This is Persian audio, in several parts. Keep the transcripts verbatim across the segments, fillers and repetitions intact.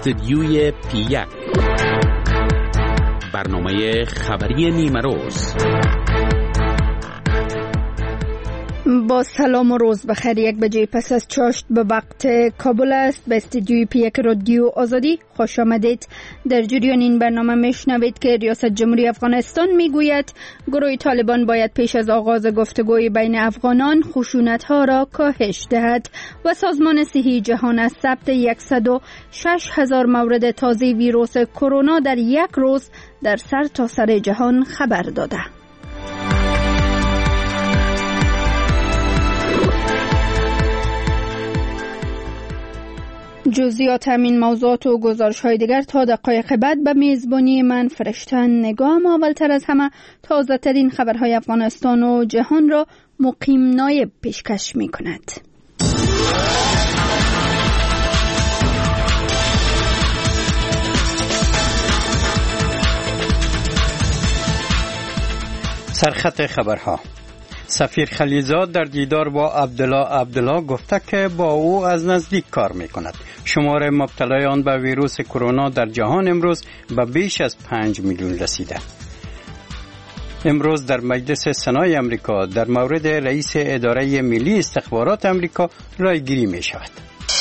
استدیوی پی یک، برنامه خبری نیمه روز. با سلام و روز بخیر. یک بجه پس از چاشت به وقت کابل است. به استدیوی پی یک رادیو آزادی خوش آمدید. در جریان این برنامه میشنوید که ریاست جمهوری افغانستان میگوید گروه طالبان باید پیش از آغاز گفتگوی بین افغانان خشونت‌ها را کاهش دهد و سازمان صحی جهان از ثبت صد و شش هزار مورد تازه ویروس کرونا در یک روز در سرتاسر جهان خبر داده. جزئیات همین موضوعات و گزارش های دیگر تا دقایق بعد به میزبانی من فرشتن نگاه. اما اولتر از همه تازه ترین خبرهای افغانستان و جهان را مقیم نایب پیشکش می کند. سرخط خبرها. سفیر خلیزاد در دیدار با عبدالله عبدالله گفته که با او از نزدیک کار می کند. شمار مبتلایان به ویروس کرونا در جهان امروز به بیش از پنج میلیون رسیده. امروز در مجلس سنای امریکا در مورد رئیس اداره ملی استخبارات امریکا رایگیری می شود.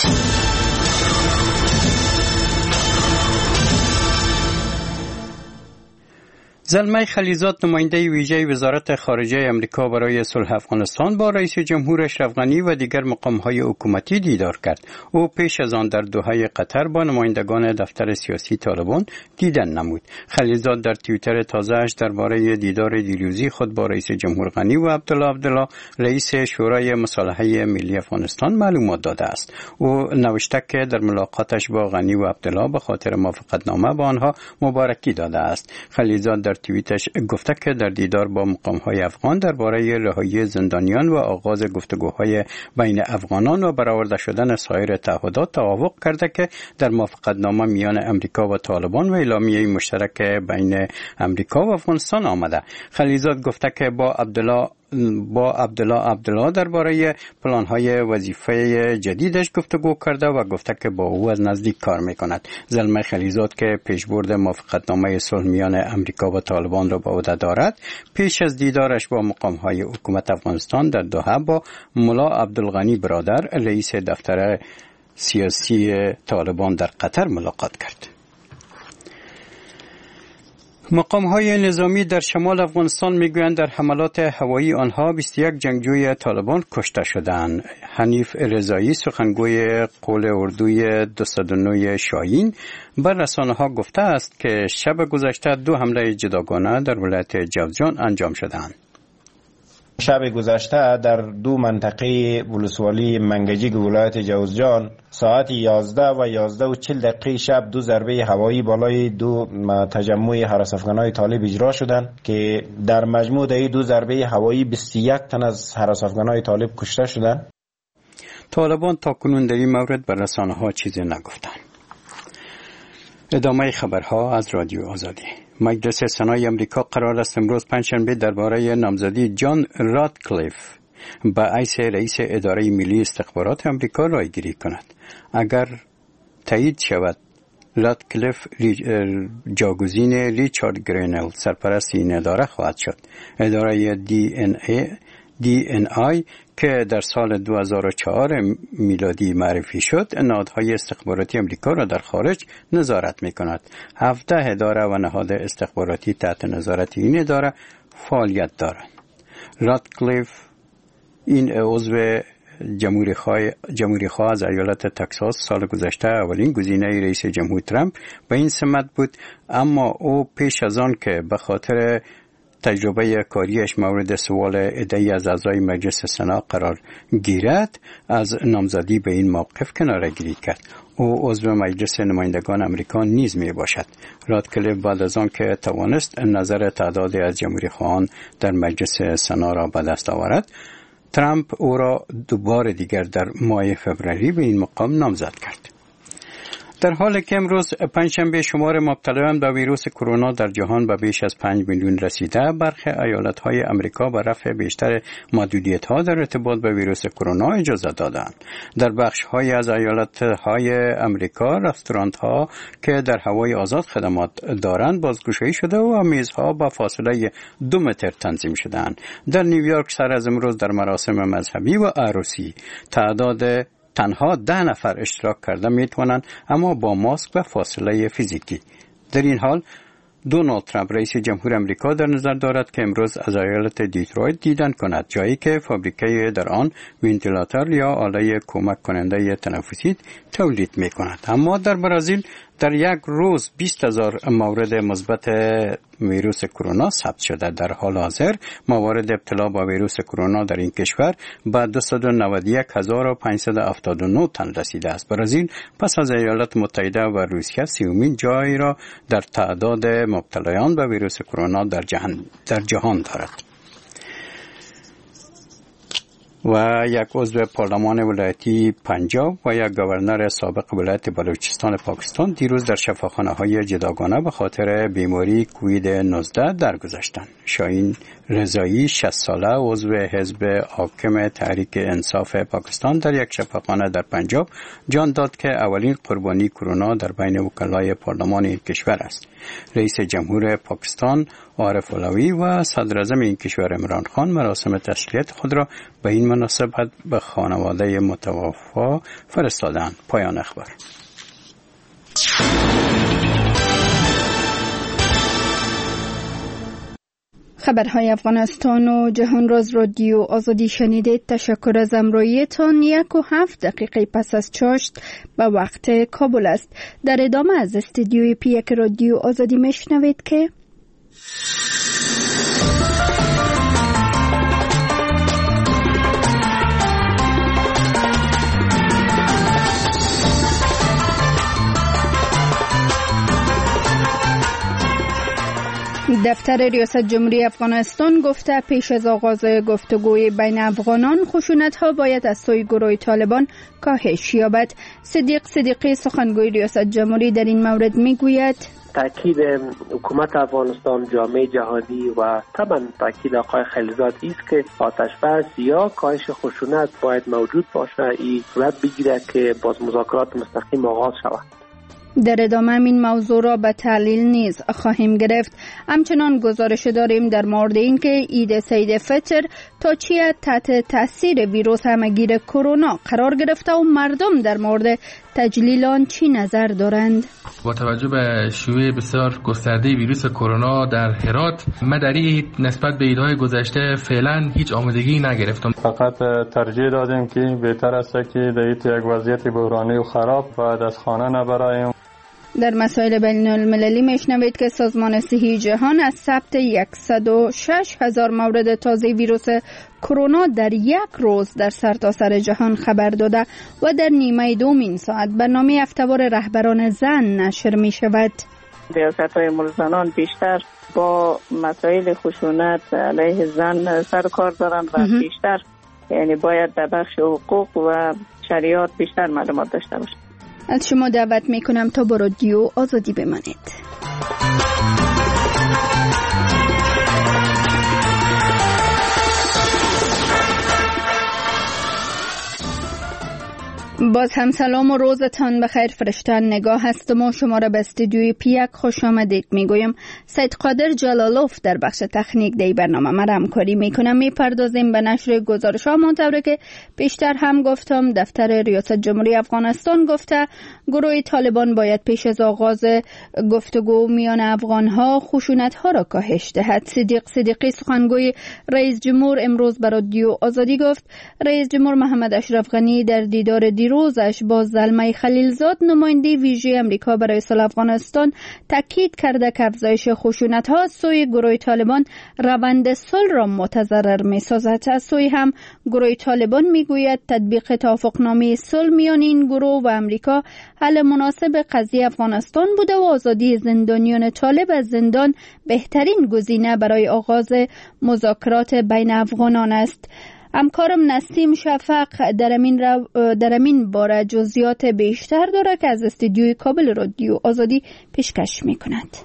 زلمه خلیزاد نماینده ویژه وزارت خارجه امریکا برای صلح افغانستان با رئیس جمهور اشرف غنی و دیگر مقام‌های حکومتی دیدار کرد. او پیش از آن در دوحه قطر با نمایندگان دفتر سیاسی طالبان دیدن نمود. خلیزاد در توییتر تازه‌اش درباره دیدار دیروزی خود با رئیس جمهور غنی و عبدالله عبدالله رئیس شورای مصالحه ملی افغانستان معلومات داده است. او نوشته که در ملاقاتش با غنی و عبدالله به خاطر موافقتنامه با آنها مبارکی داده است. خلیزاد در توییتش گفته که در دیدار با مقام‌های افغان درباره رهایی زندانیان و آغاز گفتگوهای بین افغانان و برآورده شدن سایر تعهدات توافق کرده که در موافقتنامه میان امریکا و طالبان و اعلامیه مشترک بین امریکا و افغانستان آمده. خلیزاد گفته که با عبدالله با عبدالله عبدالله درباره پلان‌های وظیفه جدیدش گفتگو کرده و گفته که با او از نزدیک کار می‌کند. زلمه خلیزاد که پیشبرد موافقتنامه صلح میان امریکا و طالبان را به عهده دارد، پیش از دیدارش با مقام‌های حکومت افغانستان در دوحه با ملا عبدالغنی برادر رئیس دفتر سیاسی طالبان در قطر ملاقات کرد. مقام‌های نظامی در شمال افغانستان میگویند در حملات هوایی آنها بیست و یک جنگجوی طالبان کشته شدند. حنیف رضایی سخنگوی قول اردوی دویست و نه شاهین بر رسانه‌ها گفته است که شب گذشته دو حمله جداگانه در ولایت جوزجان انجام شدند. شب گذشته در دو منطقه ولسوالی منگجیک ولایت جوزجان ساعت یازده و یازده و چهل دقیقه شب دو ضربه هوایی بالای دو تجمع هراس افغانای طالب اجرا شدند که در مجموع این دو ضربه هوایی بیست و یک تن از هراس افغانای طالب کشته شدند. طالبان تاکنون در این مورد بر رسانه‌ها چیزی نگفتند. ادامه خبرها از رادیو آزادی. مجلس سنای امریکا قرار است امروز پنجشنبه درباره نامزدی جان راتکلیف به حیث رئیس اداره ملی استخبارات امریکا رایگیری کند. اگر تایید شود، راتکلیف جاگزین ریچارد گرینل سرپرست این اداره خواهد شد. اداره دی ان ای دی ان آی که در سال دو هزار و چهار میلادی معرفی شد، نهادهای استخباراتی امریکا را در خارج نظارت می کند. هفده اداره و نهاد استخباراتی تحت نظارت این اداره فعالیت دارند. راتکلیف این عضو جمهوری خواه جمهوری خواه از ایالت تگزاس سال گذشته اولین گزینه رئیس جمهور ترامپ به این سمت بود، اما او پیش از آن که به خاطر تجربه کاریش مورد سوال عده‌ای از اعضای مجلس سنا قرار گیرد، از نامزدی به این موقف کناره‌گیری کرد. او عضو مجلس نمایندگان امریکا نیز می باشد. راتکلیف بعد از آن که توانست نظر تعدادی از جمهوری خواهان در مجلس سنا را به دست آورد، ترامپ او را دوباره دیگر در ماه فوریه به این مقام نامزد کرد. در حالی که امروز پنجشنبه شمار مبتلایان به ویروس کرونا در جهان به بیش از پنج میلیون رسیده، برخی ایالت‌های آمریکا به رفع بیشتر محدودیت‌ها در ارتباط با ویروس کرونا اجازه دادند. در بخش‌های از ایالت‌های آمریکا رستوران‌ها که در هوای آزاد خدمات دارند بازگشایی شده و میزها با فاصله دو متر تنظیم شدند. در نیویورک سر از امروز در مراسم مذهبی و عروسی تعداد تنها ده نفر اشتراک کرده می توانند، اما با ماسک و فاصله فیزیکی. در این حال دونالد ترامپ رئیس جمهور آمریکا در نظر دارد که امروز از ایالت دیترویت دیدن کند، جایی که فابریکه در آن ونتیلاتور یا آله کمک کننده تنفسی تولید می کند. اما در برزیل در یک روز بیست هزار مورد مثبت ویروس کرونا ثبت شده. در حال حاضر موارد ابتلا با ویروس کرونا در این کشور به دویست و نود و یک هزار و پانصد و هفتاد و نه تن رسیده است. برزیل پس از ایالات متحده و روسیه سیومین جای را در تعداد مبتلایان به ویروس کرونا در جهان در جهان دارد. و یک عضو پارلمان ولایتی پنجاب و یک گورنر سابق ولایت بلوچستان پاکستان دیروز در شفاخانه‌های جداگانه به خاطر بیماری کووید نوزده درگذشتند. شاهین رضایی شصت ساله عضو حزب حاکم تحریک انصاف پاکستان در یک شفاخانه در پنجاب جان داد که اولین قربانی کرونا در بین وکلای پارلمان این کشور است. رئیس جمهور پاکستان عارف علوی و صدر اعظم این کشور عمران خان مراسم تسلیت خود را به این مناسبت به خانواده متوفا فرستادند. پایان اخبار. خبرهای افغانستان و جهان راز رادیو آزادی شنیدید. تشکر از همراهیتان. یک و هفت دقیقه پس از چاشت به وقت کابل است. در ادامه از استودیوی پی یک رادیو آزادی میشنوید که دفتر ریاست جمهوری افغانستان گفته پیش از آغاز گفتگوی بین افغانان خشونت‌ها باید از سوی گروه طالبان کاهش یابد. صدیق صدیقی سخنگوی ریاست جمهوری در این مورد میگوید تاکید حکومت افغانستان، جامعه جهانی و طبعا تاکید آقای خلیلزاد است که آتش بس یا کاهش خشونت باید موجود باشه، این صورت بگیره که باز مذاکرات مستقیم آغاز شود. در ادامه این موضوع را به تحلیل نیز خواهیم گرفت. همچنان گزارش داریم در مورد اینکه عید سید فطر تا چی تحت تاثیر ویروس همگیر کرونا قرار گرفته و مردم در مورد تجلیل آن چی نظر دارند. با توجه به شیوع بسیار گسترده ویروس کرونا در هرات، ما در این نسبت به عیدهای گذشته فعلا هیچ آمادگی نگرفتم. فقط ترجیح دادیم که بهتر است که در یک وضعیت بحرانی و خراب بعد از خانه نبرایم. در مسائل بین المللی میشنوید که سازمان صحی جهان از ثبت صد و شش هزار مورد تازه ویروس کرونا در یک روز در سرتاسر جهان خبر داده و در نیمه دومین ساعت برنامه هفته‌وار رهبران زن نشر می شود. ریاست‌های ملزنان بیشتر با مسائل خشونت علیه زن سر کار دارند و بیشتر یعنی باید در بخش حقوق و شریعت بیشتر معلومات داشته باشند. از شما دعوت می کنم تا با رادیو آزادی بمانید. باز هم سلام و روزتان بخیر. فرشتن نگاه هستم و شما را به استودیوی پیک خوش آمدید میگویم. سید قادر جلالوف در بخش تکنیک دی برنامه ما همکاری میکنم. میپردازیم به نشر گزارش ها منطوری که پیشتر هم گفتم. دفتر ریاست جمهوری افغانستان گفته گروه طالبان باید پیش از آغاز گفتگو میان افغان ها خشونت ها را کاهش دهد. صدیق صدیقی سخنگوی رئیس جمهور امروز به رادیو آزادی گفت رئیس جمهور محمد اشرف غنی در دیدار روزش با زلمه خلیلزاد نماینده ویژه امریکا برای صلح افغانستان تاکید کرده که افزایش خشونت‌ها از سوی گروه طالبان روند صلح را متضرر می‌سازد. از سوی هم گروه طالبان میگوید تطبیق توافقنامه صلح میان این گروه و امریکا حل مناسب قضیه افغانستان بوده و آزادی زندانیان طالب از زندان بهترین گزینه برای آغاز مذاکرات بین افغانان است. همکارم نسیم شفق در امین در امین باره جزئیات بیشتر داره که از استودیوی کابل رادیو آزادی پیشکش میکند.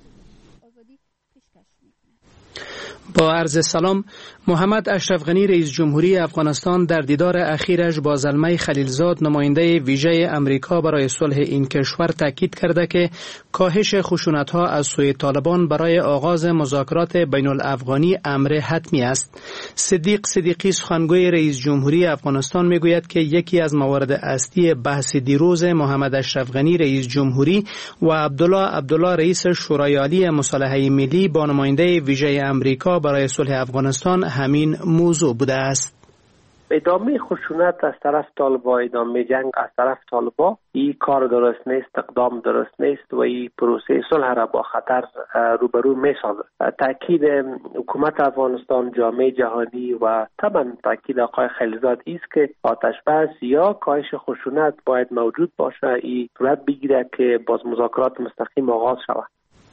با عرض سلام، محمد اشرف غنی رئیس جمهوری افغانستان در دیدار اخیرش با زلمه خلیلزاد نماینده ویژه امریکا برای صلح این کشور تاکید کرده که کاهش خشونت‌ها از سوی طالبان برای آغاز مذاکرات بین الافغانی امر حتمی است. صدیق صدیقی سخنگوی رئیس جمهوری افغانستان میگوید که یکی از موارد اصلی بحث دیروز محمد اشرف غنی رئیس جمهوری و عبدالله عبدالله رئیس شورای عالی مصالحه ملی با نماینده ویژه امریکا برای صلح افغانستان همین موضوع بوده است. ادامه خشونت از طرف طالبا، ادامه جنگ از طرف طالبا، این کار درست نیست، اقدام درست نیست و این پروسه صلح را با خطر روبرو می سازد. تاکید حکومت افغانستان، جامعه جهانی و طبعا تاکید آقای خلیلزاد است که آتش بس یا کاهش خشونت باید موجود باشه، این صورت بگیره که باز مذاکرات مستقیم آغاز شود.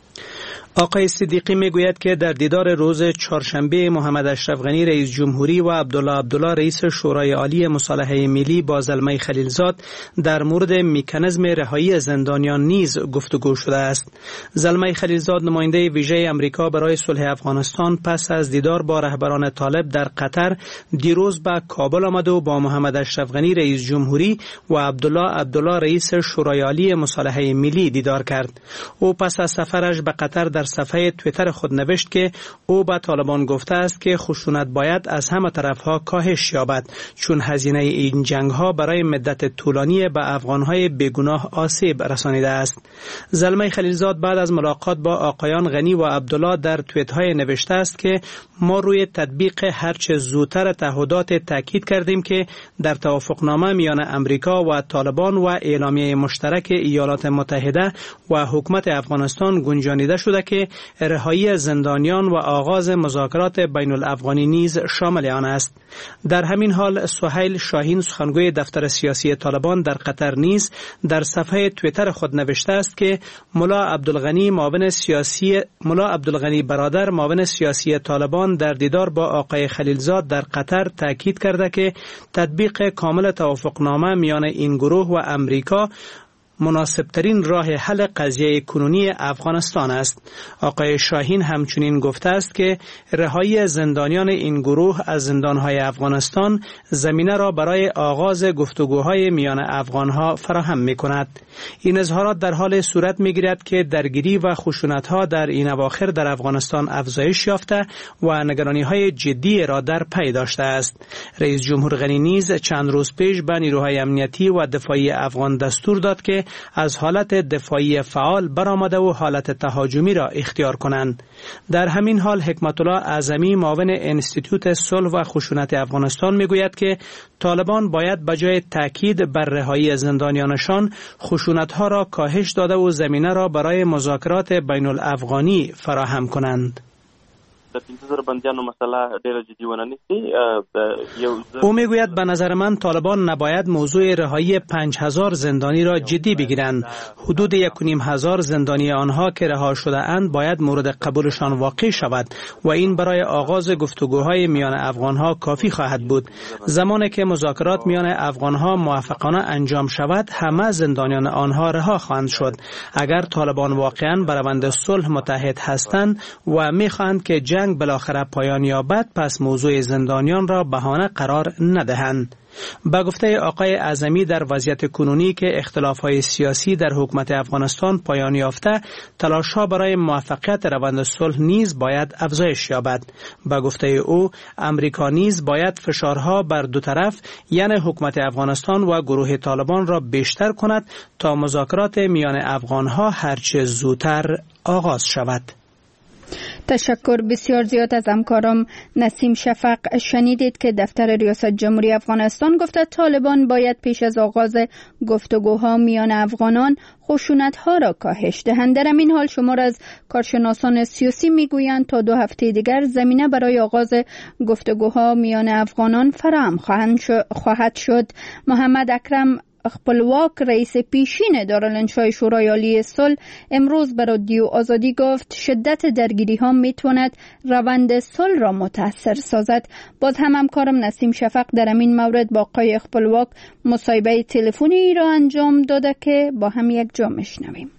آقای صدیقی میگوید که در دیدار روز چهارشنبه محمد اشرف غنی رئیس جمهوری و عبدالله عبدالله رئیس شورای عالی مصالحه ملی با زلمه خلیلزاد در مورد مکانیزم رهایی زندانیان نیز گفتگو شده است. زلمه خلیلزاد نماینده ویژه امریکا برای صلح افغانستان پس از دیدار با رهبران طالب در قطر دیروز به کابل آمد و با محمد اشرف غنی رئیس جمهوری و عبدالله عبدالله رئیس شورای عالی مصالحه ملی دیدار کرد. او پس از سفرش به قطر در صفحه توییتر خود نوشت که او به طالبان گفته است که خشونت باید از همه طرفها کاهش یابد، چون هزینه این جنگ ها برای مدت طولانی به افغانهای بیگناه آسیب رسانیده است. زلمه خلیلزاد بعد از ملاقات با آقایان غنی و عبدالله در توییت های نوشته است که ما روی تطبیق هرچه زودتر تعهدات تاکید کردیم که در توافقنامه میان امریکا و طالبان و اعلامیه مشترک ایالات متحده و حکومت افغانستان گنجانیده شده که رهایی زندانیان و آغاز مذاکرات بین الافغانی نیز شامل آن است. در همین حال سهیل شاهین سخنگوی دفتر سیاسی طالبان در قطر نیز در صفحه توییتر خود نوشته است که ملا عبدالغنی معاون سیاسی ملا عبدالغنی برادر معاون سیاسی طالبان در دیدار با آقای خلیلزاد در قطر تاکید کرده که تطبیق کامل توافقنامه میان این گروه و امریکا مناسبترین راه حل قضیه کنونی افغانستان است. آقای شاهین همچنین گفته است که رهایی زندانیان این گروه از زندانهای افغانستان زمینه را برای آغاز گفتگوهای میان افغانها فراهم می کند. این اظهارات در حال صورت می گیرد که درگیری و خشونت‌ها در این اواخر در افغانستان افزایش یافته و نگرانی‌های جدی را در پی داشته است. رئیس جمهور غنی نیز چند روز پیش به نیروهای امنیتی و دفاعی افغان دستور داد که از حالت دفاعی فعال برآمده و حالت تهاجمی را اختیار کنند. در همین حال حکمت الله اعظمی معاون انستیتوت صلح و خشونت افغانستان میگوید که طالبان باید بجای تاکید بر رهایی زندانیانشان خشونت‌ها را کاهش داده و زمینه را برای مذاکرات بین الافغانی فراهم کنند. او میگوید به نظر من طالبان نباید موضوع رهایی پنج هزار زندانی را جدی بگیرند. حدود یک و نیم هزار زندانی آنها که رها شده اند باید مورد قبولشان واقع شود و این برای آغاز گفتگوهای میان افغانها کافی خواهد بود. زمانی که مذاکرات میان افغانها موفقانه انجام شود همه زندانیان آنها رها خواهند شد. اگر طالبان واقعا بر روند صلح متحد هستند و میخواهند که جنگ بالاخره پایان یابد پس موضوع زندانیان را بهانه قرار ندهند. با گفته آقای اعظمی در وضعیت کنونی که اختلاف‌های سیاسی در حکومت افغانستان پایان یافته، تلاش‌ها برای موفقیت روند صلح نیز باید افزایش یابد. با گفته او، امریکا نیز باید فشارها بر دو طرف یعنی حکومت افغانستان و گروه طالبان را بیشتر کند تا مذاکرات میان افغان‌ها هرچه زودتر آغاز شود. تشکر بسیار زیاد از همکارم نسیم شفق. شنیدید که دفتر ریاست جمهوری افغانستان گفته طالبان باید پیش از آغاز گفتگوها میان افغانان خشونت‌ها را کاهش دهند. در این حال شمار از کارشناسان سیاسی میگویند تا دو هفته دیگر زمینه برای آغاز گفتگوها میان افغانان فراهم خواهد شد. محمد اکرم خپلواک رئیس پیشین دارالانشای شورای عالی صلح امروز به رادیو آزادی گفت شدت درگیری ها میتواند روند صلح را متاثر سازد. باز هم همکارم نسیم شفق در این مورد با آقای خپلواک مصاحبه تلفنی را انجام داده که با هم یک جا میشنویم.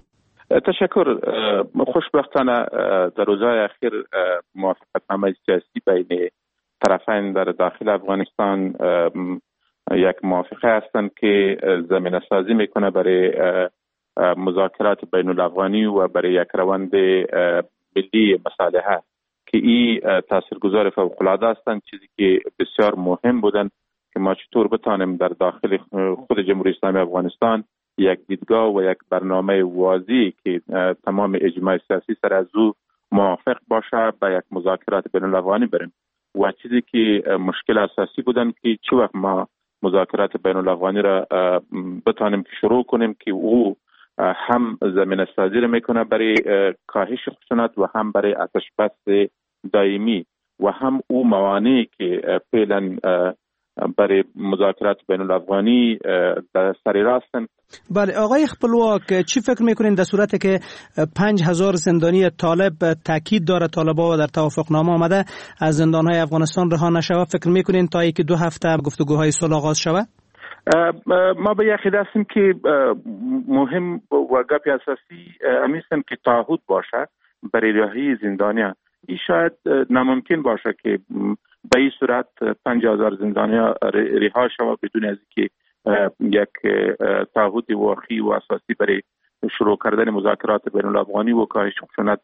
تشکر. خوشبختانه در روزهای اخیر موافقتنامه سیاسی بین طرفین در داخل افغانستان یک موافقه هستند که زمینه سازی میکنه برای مذاکرات بین الافغانی و برای یک روند ملی مصالحه که این تاثیرگذار فوق العاده هستند. چیزی که بسیار مهم بودن که ما چطور بتانیم در داخل خود جمهوری اسلامی افغانستان یک دیدگاه و یک برنامه واضحی که تمام اجماع سیاسی سر از او موافق باشه به یک مذاکرات بین الافغانی بریم. و چیزی که مشکل اساسی بودن که چه وقت ما مذاکرات بین الافغانی را بتانیم که شروع کنیم که او هم زمینه سازی را میکنه برای کاهش خشونت و هم برای آتش بس دائمی و هم او موانعی که فعلا برای مذاکرات بین الافغانی در سر راستن. بله آقای خپلواک، چی فکر میکنین در صورتی که پنج هزار زندانی طالب تاکید داره طالبا و در توافقنامه آمده از زندانهای افغانستان رها نشود، فکر میکنین تا اینکه دو هفته گفتگوهای صلح آغاز شود؟ ما به یقین هستیم که مهم و گپ اساسی همیستن که تعهد باشه برای رهایی زندانیان. این شاید ناممکن باشه که به این صورت پنج هزار زندانیان رها شود بدون از که یک تعهد واقعی و اساسی برای شروع کردن مذاکرات بین الافغانی و کاهش خشونت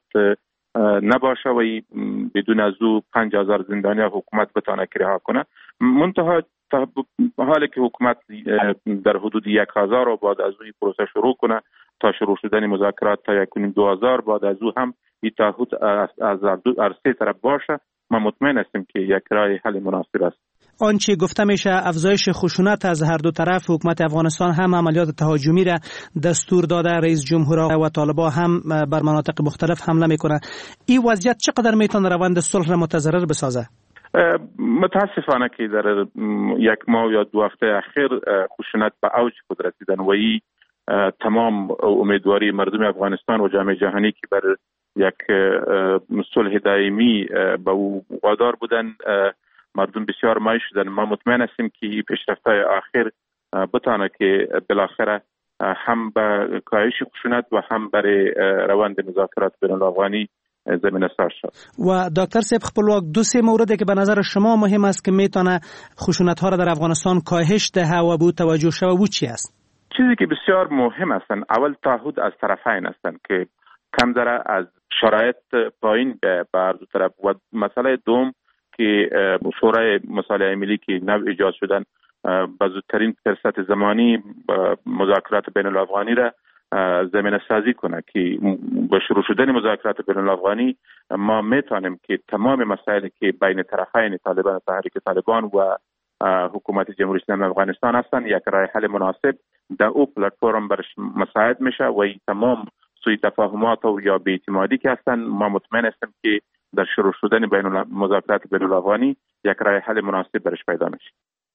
نباشه و بدون از او پنج هزار زندانیان حکومت بتانه که رها کنه. منتها حالی که حکومت در حدود یک هزار و بعد از او پروسه شروع کنه تا شروع شدن مذاکرات تا یک کنیم دو هزار بعد از او هم این تعهد از سه طرف باشه، ما مطمئن هستیم که یک راه حل مناسب است. آنچه گفته میشه افزایش خشونت از هر دو طرف، حکومت افغانستان هم عملیات تهاجمی را دستور داده، رئیس جمهور و طالبان هم بر مناطق مختلف حمله میکنه. این وضعیت چقدر میتونه روند صلح را متضرر بسازه؟ متاسفانه که در یک ماه یا دو هفته اخیر خشونت به اوج خود رسیدن و این تمام امیدواری مردم افغانستان و جامعه جهانی که بر یک صلح دائمی به او وادار بودن مردم بسیار مایل شدن. ما مطمئن هستیم که پیشرفت‌های آخر بتانه که بالاخره هم به کاهش خشونت و هم برای روند مذاکرات بین الافغانی زمینه ساز شد. و دکتر صاحب خپلواک، دو سه موردی که به نظر شما مهم است که میتونه خشونت ها را در افغانستان کاهش دهه و به توجه شود او چی است؟ چیزی که بسیار مهم هستن اول تعهد از طرفین هستن که کم داره از شرایط پایین به هر دو طرف و مسئله دوم که شورای مصالحه ملی که نو ایجاد شدن به زودترین فرصت زمانی مذاکرات بین الافغانی را زمینه سازی کنه که با شروع شدن مذاکرات بین الافغانی ما میتونیم که تمام مسائلی که بین طرفین طالبان تحریک طالبان و حکومت جمهوری اسلامی افغانستان هستند یک راه حل مناسب در او پلتفرم برش مساعد میشه و این تمام سوء تفاهمات و یا بی‌اعتمادی که هستند ما مطمئن هستیم که در شروع شدن بین مذاکرات بین الافغانی یک راه حل مناسب برش پیدا میشه.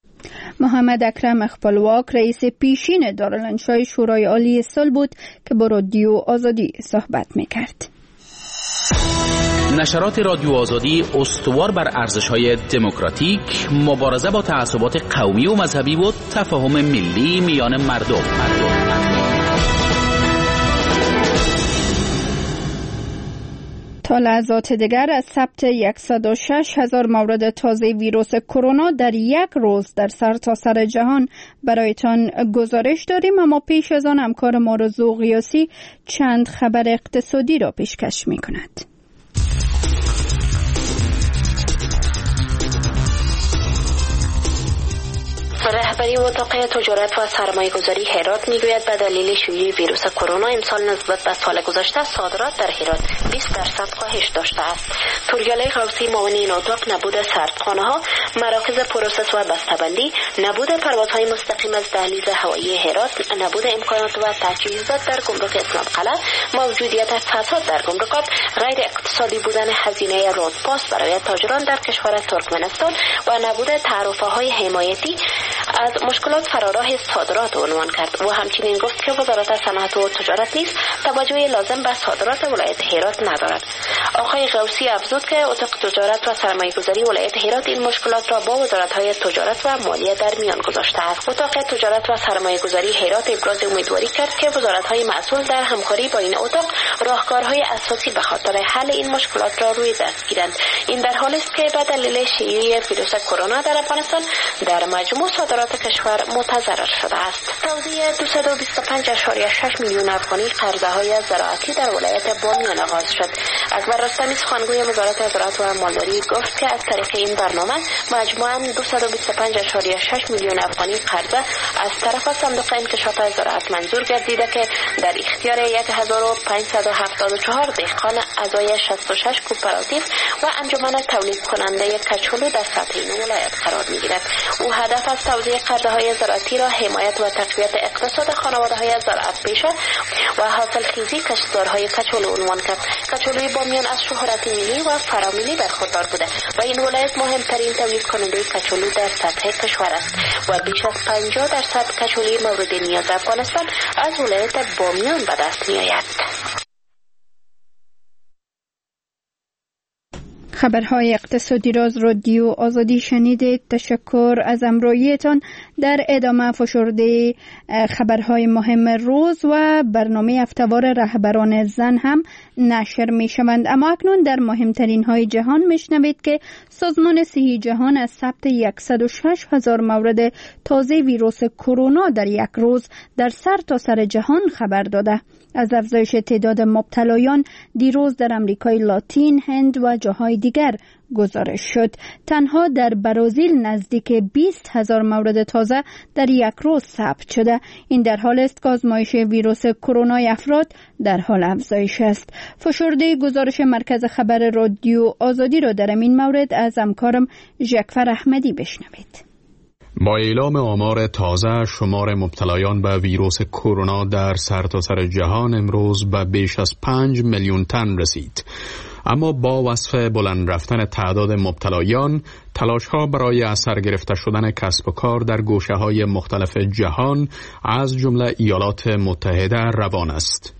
محمد اکرم خپلواک رئیس پیشین دارالانشای شورای عالی صلح بود که با رادیو آزادی صحبت میکرد. نشرات رادیو آزادی استوار بر ارزش‌های دموکراتیک، مبارزه با تعصبات قومی و مذهبی و تفاهم ملی میان مردم. مردم. تا لحظات دیگر از ثبت صد و شش هزار مورد تازه ویروس کرونا در یک روز در سرتاسر سر جهان برایتان گزارش داریم، اما پیش از آن همکار ما رضا قیاسی چند خبر اقتصادی را پیشکش می کند. رهبری اتاق تجارت و سرمایه گذاری هرات میگوید به دلیل شیوع ویروس کرونا امسال نسبت به سال گذشته صادرات در هرات بیست درصد کاهش داشته است. توریاله غوثی معاون این اتاق نبود سردخانه ها، مراکز پروسس و بسته‌بندی، نبود پروازهای مستقیم از دهلیز هوایی هرات، نبود امکانات و تجهیزات در گمرک اسلام قلعه، موجودیت فساد در گمرکات، غیر اقتصادی بودن هزینه رودپاس برای تاجران در کشور ترکمنستان و نبود تعرفه‌های حمایتی از مشکلات فراراه صادرات عنوان کرد و همچنین گفت که وزارت صنعت و تجارت نیز توجه لازم به صادرات ولایت هرات ندارد. آقای غوثی افزود که اتاق تجارت و سرمایه‌گذاری ولایت هرات این مشکلات را با وزارت‌های تجارت و مالیه در میان گذاشته است. اتاق تجارت و سرمایه‌گذاری هرات ابراز امیدواری کرد که وزارت‌های مسئول در همکاری با این اتاق راهکارهای اساسی به خاطر حل این مشکلات را روی دست گیرند. این در حالی است که به دلیل شیوع ویروس کرونا در افغانستان در مجموع صادرات کشور متضرر شده است. توزیع دویست و بیست و پنج ممیز شش میلیون افغانی قرضه‌های زراعتی در ولایت بامیان آغاز شد. اکبر رستمی سخنگوی وزارت زراعت و مالداری گفت که از طریق این برنامه مجموعاً دویست و بیست و پنج ممیز شش میلیون افغانی قرضه از طرف صندوق انکشاف زراعت منظور گردیده که در اختیار هزار و پانصد و هفتاد و چهار دهقان اعضای شصت و شش کوپراتیو و انجمن تولید کننده کچالو در سطح این ولایت قرار می‌گیرد. او هدف از توزیع قرضه‌های زراعتی را حمایت و تقویت اقتصاد خانواده‌های زراعت پیشه و حاصلخیزی کشاورزای کچالو عنوان کرد. کچالوی بامیان از شهرت ملی و فرامیلی برخوردار بوده و این ولایت مهمترین تولید کننده کچالو در سطح کشور است و بیش از پنجاه درصد کچالوی مورد نیاز افغانستان از ولایت بامیان به دست می‌آید. خبرهای اقتصادی را از رادیو آزادی شنیدید. تشکر از همراهیتان. در ادامه فشرده خبرهای مهم روز و برنامه هفته‌وار رهبران زن هم نشر می شوند. اما اکنون در مهمترین های جهان می شنوید که سازمان صحی جهان از ثبت صد و شش هزار مورد تازه ویروس کرونا در یک روز در سر تا سر جهان خبر داده. از افزایش تعداد مبتلایان دیروز در امریکای لاتین، هند و جاهای دیگر گزارش شد. تنها در برزیل نزدیک بیست هزار مورد تازه در یک روز ثبت شده. این در حال است که آزمایش ویروس کرونا افراد در حال افزایش است. فشرده گزارش مرکز خبر رادیو آزادی را در این مورد از همکارم ژکفر احمدی بشنوید. با اعلام آمار تازه، شمار مبتلایان به ویروس کرونا در سرتاسر جهان امروز به بیش از پنج میلیون تن رسید. اما با وصف بلند رفتن تعداد مبتلایان، تلاش‌ها برای اثر گرفته شدن کسب و کار در گوشه‌های مختلف جهان از جمله ایالات متحده روان است.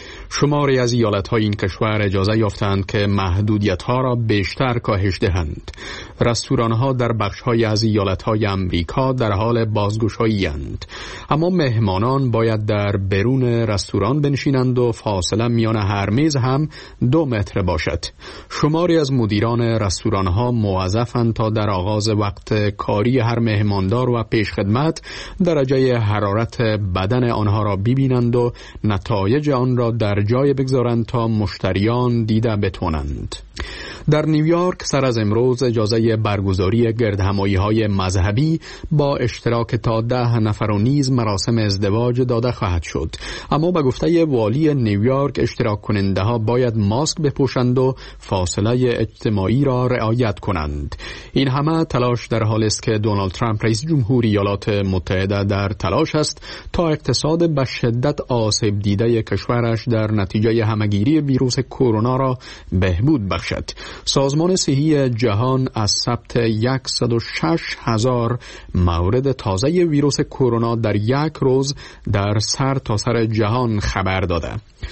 شماری از ایالت‌های این کشور اجازه یافتند که محدودیت‌ها را بیشتر کاهش دهند. رستوران‌ها در بخش‌های از ایالت‌های امریکا در حال بازگشایی‌اند، اما مهمانان باید در برون رستوران بنشینند و فاصله میان هر میز هم دو متر باشد. شماری از مدیران رستوران‌ها موظفند تا در آغاز وقت کاری هر مهماندار و پیشخدمت درجه حرارت بدن آنها را ببینند و نتایج آن را در جای بگذارند تا مشتریان دیده بتوانند. در نیویورک سر از امروز اجازه برگزاری گردهمایی‌های مذهبی با اشتراک تا ده نفر و نیز مراسم ازدواج داده خواهد شد، اما به گفته والی نیویورک اشتراک کننده ها باید ماسک بپوشند و فاصله اجتماعی را رعایت کنند. این همه تلاش در حال است که دونالد ترامپ رئیس جمهوری ایالات متحده در تلاش است تا اقتصاد به شدت آسیب دیده کشورش در نتیجه همهگیری ویروس کرونا را بهبود بخشد. سازمان صحی جهان از ثبت صد و شش هزار مورد تازه ویروس کرونا در یک روز در سر تا سر جهان خبر داده.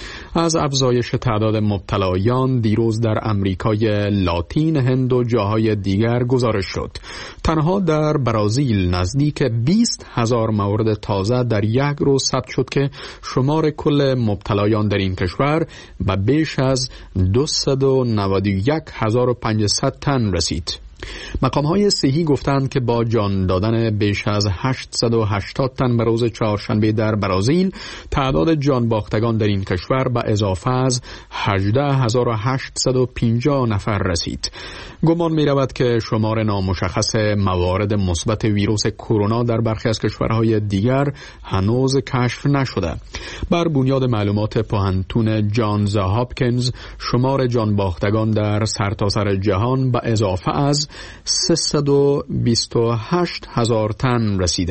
از افزایش تعداد مبتلایان دیروز در امریکای لاتین، هند و جاهای دیگر گزارش شد. تنها در برزیل نزدیک بیست هزار مورد تازه در یک روز ثبت شد که شمار کل مبتلایان در این کشور به بیش از دویست و نود و یک هزار و پانصد تن رسید. مقام‌های صحی گفتند که با جان دادن بیش از هشتصد و هشتاد تن به روز چهارشنبه در برزیل، تعداد جان باختگان در این کشور به اضافه از هجده هزار و هشتصد و پنجاه نفر رسید. گمان می‌رود که شمار نامشخص موارد مثبت ویروس کرونا در برخی از کشورهای دیگر هنوز کشف نشده. بر بنیاد معلومات پوهنتون جانز هاپکینز، شمار جان باختگان در سرتاسر جهان به اضافه از سیصد و بیست و هشت هزار تن رسیده.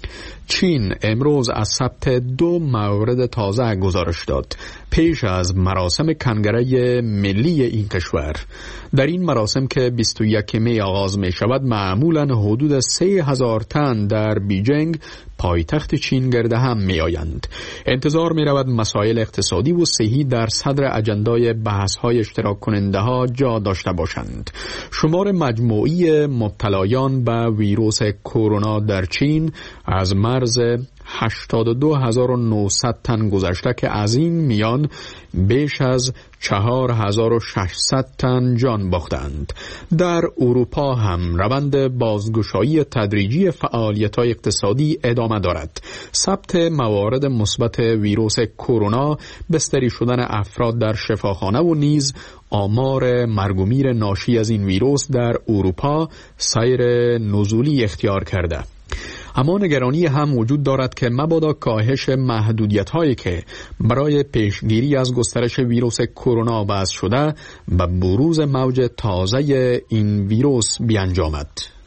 چین امروز از ثبت دو مورد تازه گزارش داد پیش از مراسم کنگره ملی این کشور. در این مراسم که بیست و یکم می آغاز می شود معمولاً حدود سه هزار تن در بیجینگ پایتخت چین گرده هم می آیند. انتظار می رود مسائل اقتصادی و صحی در صدر اجندای بحث های اشتراک کننده ها جا داشته باشند. شمار مجموعی مبتلایان به ویروس کرونا در چین از مرز هشتاد و دو هزار و نهصد تن گذشته که از این میان بیش از چهار هزار و ششصد تن جان باختند. در اروپا هم روند بازگشایی تدریجی فعالیت‌های اقتصادی ادامه دارد. ثبت موارد مثبت ویروس کرونا، بستری شدن افراد در شفاخانه و نیز آمار مرگ و میر ناشی از این ویروس در اروپا سیر نزولی اختیار کرده. اما نگرانی هم وجود دارد که مبادا کاهش محدودیت‌هایی که برای پیشگیری از گسترش ویروس کرونا باعث شده به بروز موج تازه این ویروس بیانجامد.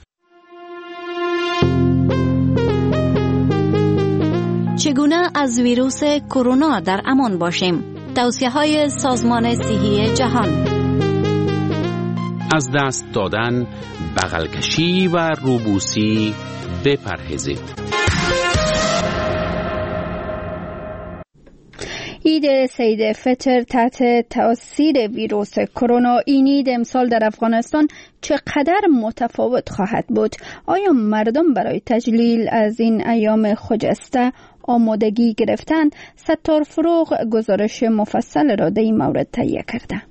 چگونه از ویروس کرونا در امان باشیم؟ توصیه‌های سازمان صحی جهان. از دست دادن، بغل کشی و روبوسی بپرهیزید. عید سید فطر تحت تأثیر ویروس کرونا، این عید امسال در افغانستان چقدر متفاوت خواهد بود؟ آیا مردم برای تجلیل از این ایام خجسته آمادگی گرفتند؟ ستار فروغ گزارش مفصل را در این مورد تهیه کرده.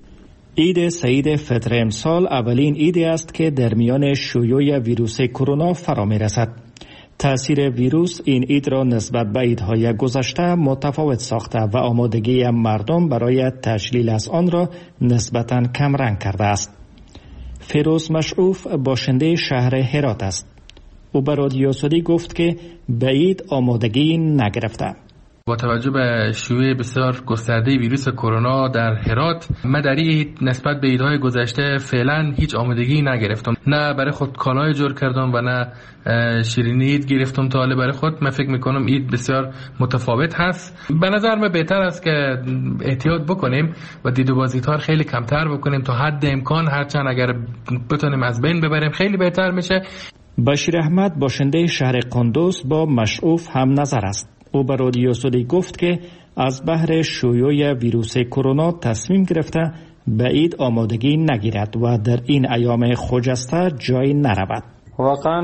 عید سید فطر امسال اولین عیدی است که در میان شیوع ویروس کرونا فرا می‌رسد. تأثیر ویروس این عید را نسبت به عیدهای گذشته متفاوت ساخته و آمادگی مردم برای تجلیل از آن را نسبتاً کمرنگ کرده است. فیروز مشعوف باشنده شهر هرات است. او به رادیو سعودی گفت که به عید آمادگی نگرفته. با توجه به شیوع بسیار گسترده ویروس کرونا در هرات، من در این نسبت به عیدهای گذشته فعلا هیچ آمادگی نگرفتم. نه برای خود کالای جور کردم و نه شیرینی عید گرفتم تا حالا برای خود. من فکر میکنم عید بسیار متفاوت هست. به نظر من بهتر است که احتیاط بکنیم و دید و بازدیدها خیلی کمتر بکنیم تا حد امکان. هرچند اگر بتونیم از بین ببریم خیلی بهتر میشه. بشیر احمد باشنده شهر قندوز با مشعوف هم نظر است. او به رادیو سعودی گفت که از بحر شیوع ویروس کرونا تصمیم گرفته به عید آمادگی نگیرد و در این ایام خجسته جای نرود. واقعا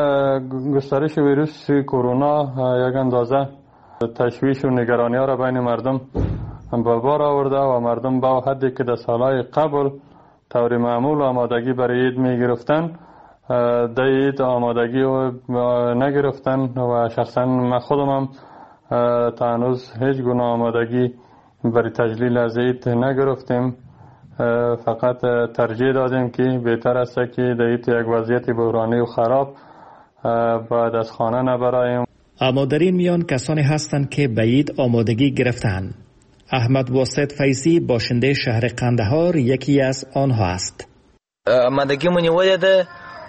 گسترش ویروس کرونا یک اندازه تشویش و نگرانی ها را بین مردم به بار آورده و مردم با حدی که در سالهای قبل طور معمول آمادگی برای عید می گرفتن در عید آمادگی رو نگرفتن و شخصا من خودم هم تا هنوز هیچ گونه آمادگی برای تجلیل از عید نگرفتیم. فقط ترجیح دادیم که بهتر است که در عید یک وضعیت بحرانی و خراب باید از خانه نبرایم. اما در این میان کسانی هستند که به عید آمادگی گرفتند. احمد واسط فیضی باشنده شهر قندهار یکی از آنها است. آمادگی منی ویده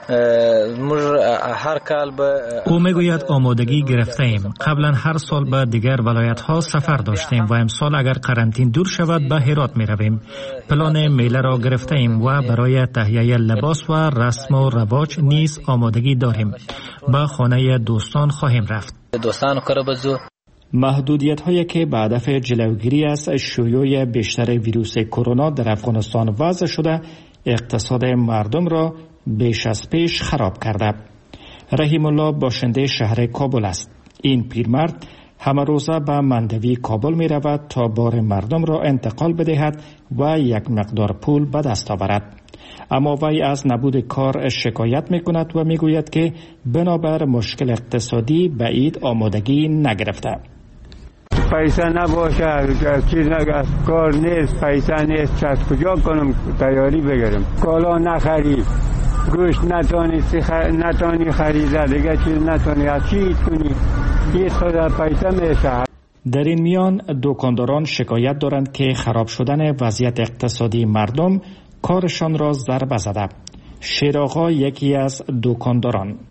او میگوید آمادگی گرفته ایم. قبلا هر سال به دیگر ولایت ها سفر داشتیم و امسال اگر قرنطینه دور شود به هرات می رویم. پلان میله را گرفته ایم و برای تهیه لباس و رسم و رواج نیز آمادگی داریم. به خانه دوستان خواهیم رفت. دوستان کربزو. محدودیت هایی که به هدف جلوگیری از شیوع بیشتر ویروس کرونا در افغانستان وضع شده اقتصاد مردم را بیش از پیش خراب کرده. رحیم الله باشنده شهر کابل است. این پیرمرد همه روزه به مندوی کابل می رود تا بار مردم را انتقال بدهد و یک مقدار پول به دست آورد. اما وی از نبود کار شکایت می کند و می گوید که بنابر مشکل اقتصادی به عید آمادگی نگرفته. پیسه نباشه، چیز نگه، کار نیست، پیسه نیست، از کجا کنم تیاری بگیرم؟ کالا نخری، گوشت نتانی خر... نتانی خریده، دیگه چیز نتانی از چی کنی؟ این خدا پیسه میشه. در این میان دکانداران شکایت دارند که خراب شدن وضعیت اقتصادی مردم کارشان را ضربه زده. شیر آقا یکی از دکانداران.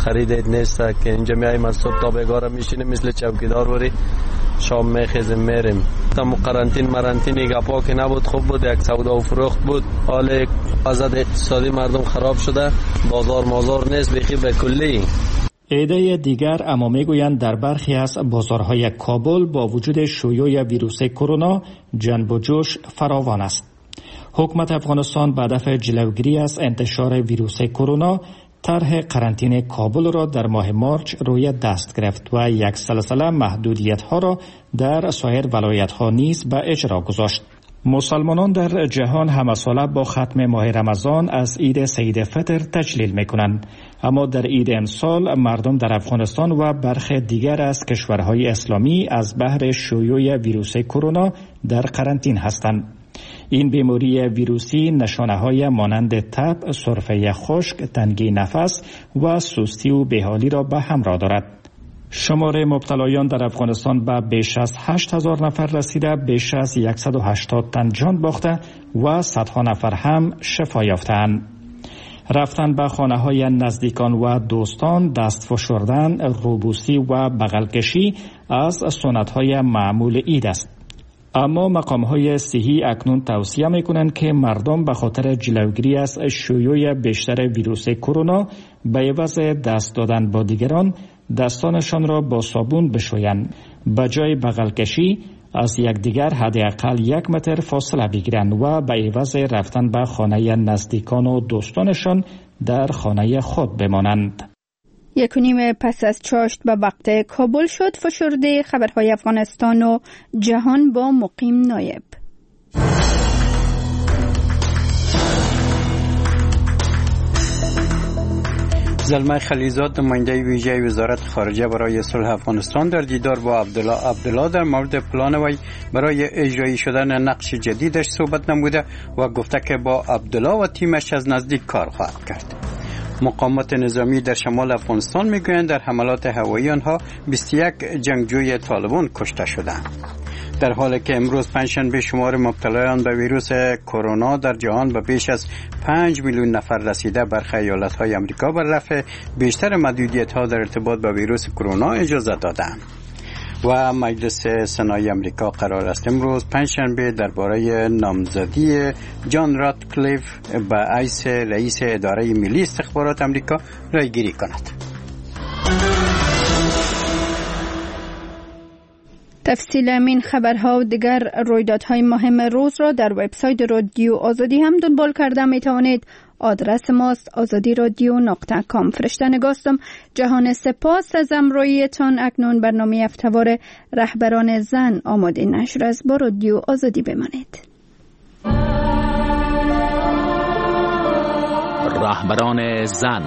خریدید نیست که اینجا میایم از صبح تا بگاره میشینیم مثل چوکیدار وری شام میخیزیم میریم. تا قرنطین مرنطین گپا که نبود خوب بود، یک سودا و فروخت بود. حال وضع اقتصادی مردم خراب شده، بازار مازار نیست بخی به کلی. عده دیگر اما میگویند در برخی از بازارهای کابل با وجود شیوع ویروس کرونا جنب و جوش فراوان است. حکومت افغانستان به هدف جلوگیری از انتشار ویروس کرونا طرح قرنطینه کابل را در ماه مارچ روی دست گرفت و یک سلسله محدودیت‌ها را در سایر ولایت‌ها نیز به اجرا گذاشت. مسلمانان در جهان همساله با ختم ماه رمضان از عید سید فطر تجلیل می‌کنند، اما در عید امسال مردم در افغانستان و برخی دیگر از کشورهای اسلامی از بحر شیوع ویروس کرونا در قرنطین هستند. این بیماری ویروسی نشانه‌های مانند تب، سرفه خشک، تنگی نفس و سستی و بیحالی را به همراه دارد. شمار مبتلایان در افغانستان به بیش از هشت هزار نفر رسیده، بیش از صد و هشتاد تن جان باخته و صدها نفر هم شفا یافته‌اند. رفتن به خانه‌های نزدیکان و دوستان، دست فشردن، روبوسی و بغلکشی از سنت‌های معمول عید است. اما مقام‌های صحی اکنون توصیه می‌کنند که مردم به خاطر جلوگیری از شیوع بیشتر ویروس کرونا به عوض دست دادن با دیگران دستانشان را با صابون بشویند. به جای بغل کشی از یکدیگر حداقل یک متر فاصله بگیرند و به عوض رفتن به خانه نزدیکان و دوستانشان در خانه خود بمانند. یک و نیم پس از چاشت به وقت کابل شد. فشرده خبرهای افغانستان و جهان با مقیم نایب. زلمه خلیزاد نماینده ویژه وزارت خارجه برای صلح افغانستان در دیدار با عبدالله عبدالله در مورد پلان وی برای اجرایی شدن نقش جدیدش صحبت نموده و گفته که با عبدالله و تیمش از نزدیک کار خواهد کرد. مقامات نظامی در شمال افغانستان میگویند در حملات هوایی آنها بیست و یک جنگجوی طالبان کشته شدند. در حالی که امروز پنجشنبه شمار مبتلایان به ویروس کرونا در جهان به بیش از پنج میلیون نفر رسیده، برخی ایالت‌های آمریکا بر رفع بیشتر محدودیت‌ها در ارتباط با ویروس کرونا اجازه دادند. و مجلس سنای آمریکا قرار است امروز پنجشنبه درباره نامزدی جان راتکلیف به حیث رئیس اداره ملی استخبارات آمریکا رایگیری کند. تفصیل این خبرها و دیگر رویدادهای مهم روز را در وبسایت رادیو آزادی هم دنبال کرده می توانید. آدرس ماست آزادی رادیو نقطه کام. فرشته نگاستم. جهان سپاس از همراهیتان. اکنون برنامه هفته‌وار رهبران زن آماده نشر است. با رادیو آزادی بمانید. رهبران زن.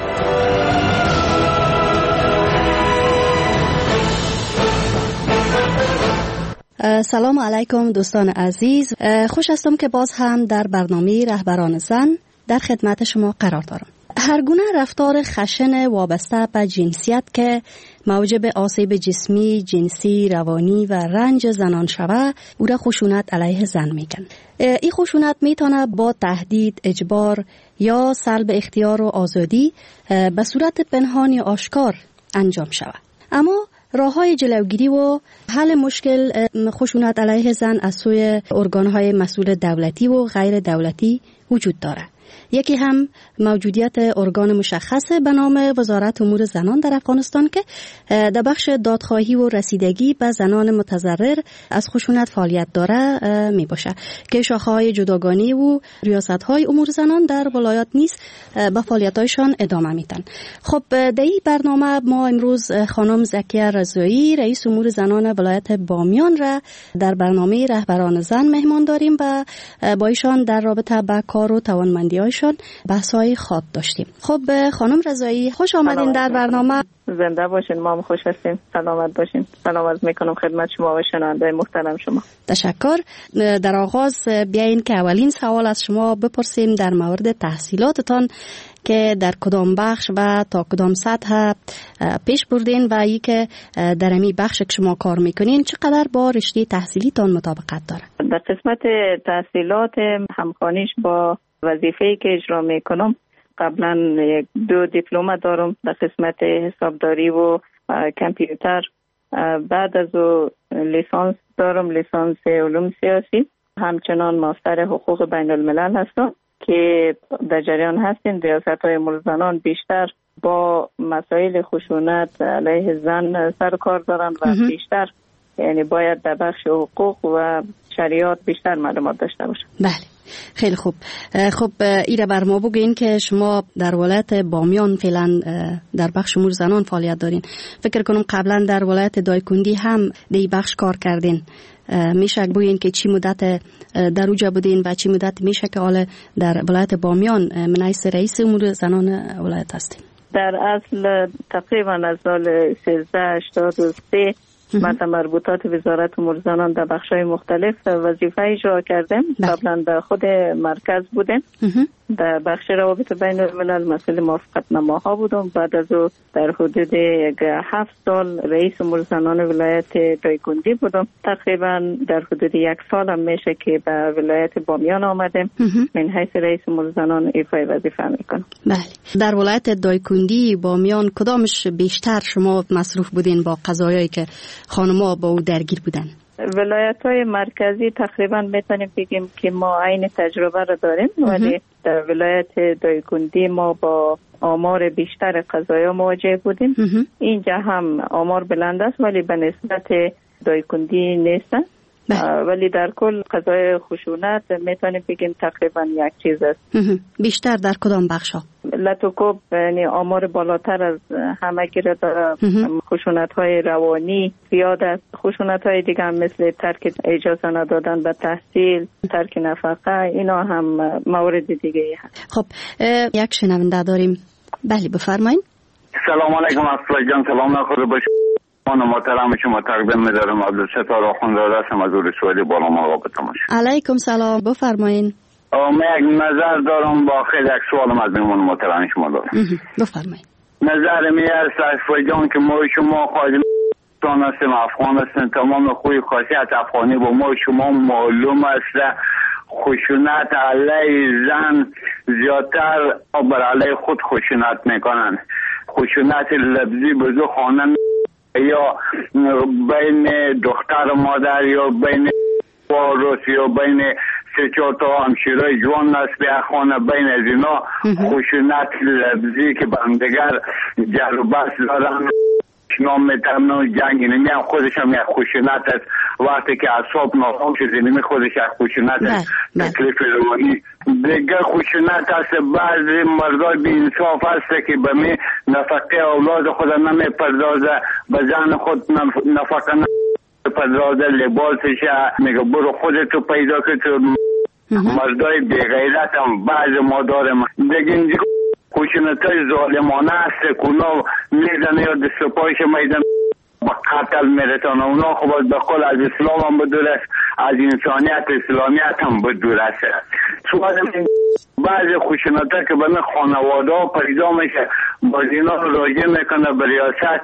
سلام علیکم دوستان عزیز، خوش هستم که باز هم در برنامه رهبران زن در خدمت شما قرار دارم. هر گونه رفتار خشن وابسته به جنسیت که موجب آسیب جسمی، جنسی، روانی و رنج زنان شود، او را خشونت علیه زن میگن. این خشونت میتونه با تهدید، اجبار یا سلب اختیار و آزادی به صورت پنهان یا آشکار انجام شود. اما راه‌های جلوگیری و حل مشکل خشونت علیه زن از سوی ارگان‌های مسئول دولتی و غیر دولتی وجود دارد. یکی هم موجودیت ارگان مشخص به نام وزارت امور زنان در افغانستان که در بخش دادخواهی و رسیدگی به زنان متضرر از خشونت فعالیت داره می باشه که شاخه‌های جداگانه و ریاست‌های امور زنان در ولایات نیز به فعالیت‌هایشان ادامه میدن. خب در این برنامه ما امروز خانم زکیه رضایی رئیس امور زنان ولایت بامیان را در برنامه رهبران زن مهمان داریم و با ایشان در رابطه با کار و توانمندی‌هایشان بحث‌های خواب داشتیم. خب خانم رضایی خوش آمدین در برنامه. زنده باشین، ما هم خوش هستیم. سلامت باشین. سلامت میکنم خدمت شما و شنونده محترم شما. تشکر. در آغاز بیاین که اولین سوال از شما بپرسیم در مورد تحصیلاتتان که در کدام بخش و تا کدام سطح پیش بردین و ای که در امی بخش که شما کار میکنین چقدر با رشته تحصیلیتان مطابقت داره؟ در قسمت تحصیلات همخوانیش با وظیفه‌ای که اجرا میکنم قبلا یک دو دیپلم دارم در قسمت حسابداری و کامپیوتر. بعد از او لیسانس دارم، لیسانس علوم سیاسی. همچنان ماستر حقوق بین الملل هستم که در جریان هستیم. ریاست‌های ملزنان بیشتر با مسائل خشونت علیه زن سر کار دارن و بیشتر یعنی باید در بخش حقوق و شریعت بیشتر معلومات داشته باشن. بله، خیلی خوب. خب ایره بر ما بگین که شما در ولایت بامیان فعلا در بخش امور زنان فعالیت دارین. فکر کنم قبلا در ولایت دایکندی هم دی بخش کار کردین. میشه بگین که چی مدت در اوجا بودین و چی مدت میشه که حالا در ولایت بامیان من حیث رئیس امور زنان ولایت هستین؟ در اصل تقریبا از سال سیزده هشتاد و سه من مربوطات وزارت امور زنان در بخش‌های مختلف وظیفه اجرا کردم. قبلا در خود مرکز بودم، در بخش روابط بین الملل مسئول موافقت نماها بودم. بعد از او در حدود یک هفت سال رئیس امور زنان ولایت دایکندی بودم. تقریبا در حدود یک سال هم میشه که به ولایت بامیان آمدم. من حیث رئیس امور زنان ایفای وظیفه میکنم. بله. در ولایت دایکندی بامیان کدامش بیشتر شما مصروف بودین با قضایایی که خانم‌ها با او درگیر بودن؟ ولایت‌های مرکزی تقریبا میتونیم بگیم که ما عین تجربه را داریم، ولی در ولایت دایکندی ما با آمار بیشتر قضایا مواجه بودیم. اینجا هم آمار بلند است ولی به نسبت دایکندی نیستن. ولی در کل قضای خشونت میتونیم بگیم تقریبا یک چیز است. بیشتر در کدام بخشا؟ لطوکوب یعنی آمار بالاتر از همه گیره داره. خشونت های روانی زیاد است. خشونت های دیگه هم مثل ترک اجازه ندادن به تحصیل، ترک نفقه، اینا هم مورد دیگه هست. خب یک شنونده داریم. بله بفرمایید. سلام علیکم اصلا جان، سلام نخوره باشه. من محترم شما تقدیم می‌دارم. عبدالستار آخوندزاده هستم از اورسوادی بالا مرغابت ماش. علیکم سلام، بفرمایید. من یک نظر دارم با خیلی یک سوالم از میمون محترم شما دارم. بفرمایید. نظر می است اصلا جان که ما شما خواهیم افغان هستیم، افغان هستیم، تمام خوی خاصیت افغانی با ما شما معلوم است. خشونت علیه زن زیادتر بر علیه خود خشونت میکنن. خشونت لفظی بزو خانه یا بین دختر و مادر یا بین وارث یا بین سه چهار تا همشیرای جوان نسل خانه، بین از اینا خشونت لفظی که به همدیگر جر و بحث دارن نام میترم و جنگ نمیم خودش هم یک خشونت است. وقتی که اعصاب ناکام شد نمی خودش یک خشونت است. تکلیف روانی دیگر خشونت است. بعضی مردای بی انصاف است که به می نفقه اولاد خود نمی پردازه، به زن خود نفقه نمی پردازه، لباسش میگه برو خودتو پیدا که تو. مردای بی غیرت هم بعضی ما دارم دیگه خشونت های ظالمانه است که اونا میزنه یا دست پایش میدن با قتل میرسانه. اونا خب به قول از اسلام هم بدور است، از انسانیت اسلامیت هم بدور است. سوال بعضی خشونت ها که به من خانواده ها پیدا میشه باز اینا راجع میکنه به ریاست.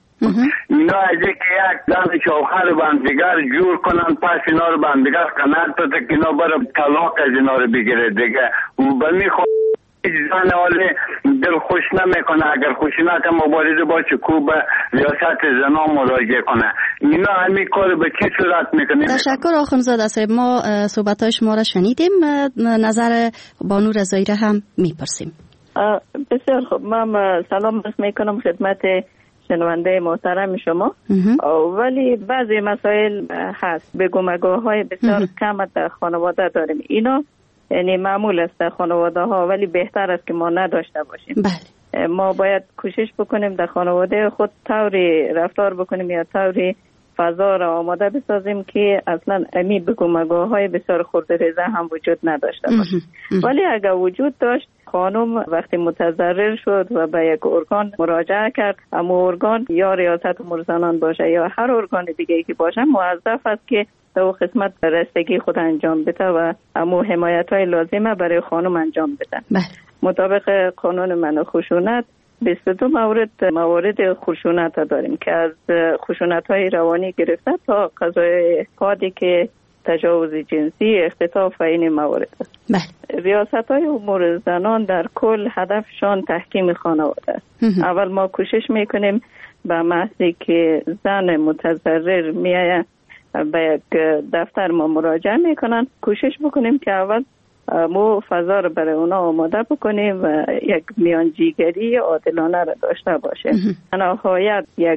اینا از که یک زن شوهر به همدیگر جور کنن پس اینا رو به همدیگر قناعت بده که اینا برای طلاق از اینا رو بگیره دیگه. به میخواد زن حالی دل خوش نمیکنه اگر خشونت مبارزه باشه کو به ریاست زنان مراجعه کنه. اینا همین کار به چی صورت میکنه؟ تشکر آخوندزاده صاحب، ما صحبت های شما را شنیدیم. نظر بانو رضایی را هم میپرسیم. بسیار خوب، من سلام عرض میکنم خدمت شنونده محترم شما. ولی بعضی مسائل هست، بگو مگوهای های بسیار کم در خانواده داریم. اینا یعنی معمول است در خانواده ها، ولی بهتر است که ما نداشته باشیم. بله. ما باید کوشش بکنیم در خانواده خود طوری رفتار بکنیم یا طوری فضا را آماده بسازیم که اصلا امی بگو مگوهای بسیار خردریزه هم وجود نداشته باشه. ولی اگر وجود داشت، خانم وقتی متضرر شد و به یک ارگان مراجعه کرد، اما ارگان یا ریاست امور زنان باشه یا هر ارگان دیگه که باشه موظف است که در قسمت رستگی خود انجام بده و امو حمایت های لازمه برای خانم انجام بده. مطابق قانون منع خشونت بیست و دو مورد موارد خشونت داریم که از خشونت های روانی گرفته تا قضای پادی که تجاوز جنسی، اختطاف و این موارد است. بله. ریاست های امور زنان در کل هدفشان تحکیم خانواده است. اول ما کوشش میکنیم به محضی که زن متضرر میآید به یک دفتر ما مراجعه میکنن، کوشش بکنیم که اول ما فضا رو برای اونا آماده بکنیم و یک میانجیگری عادلانه را داشته باشه. نهایت یک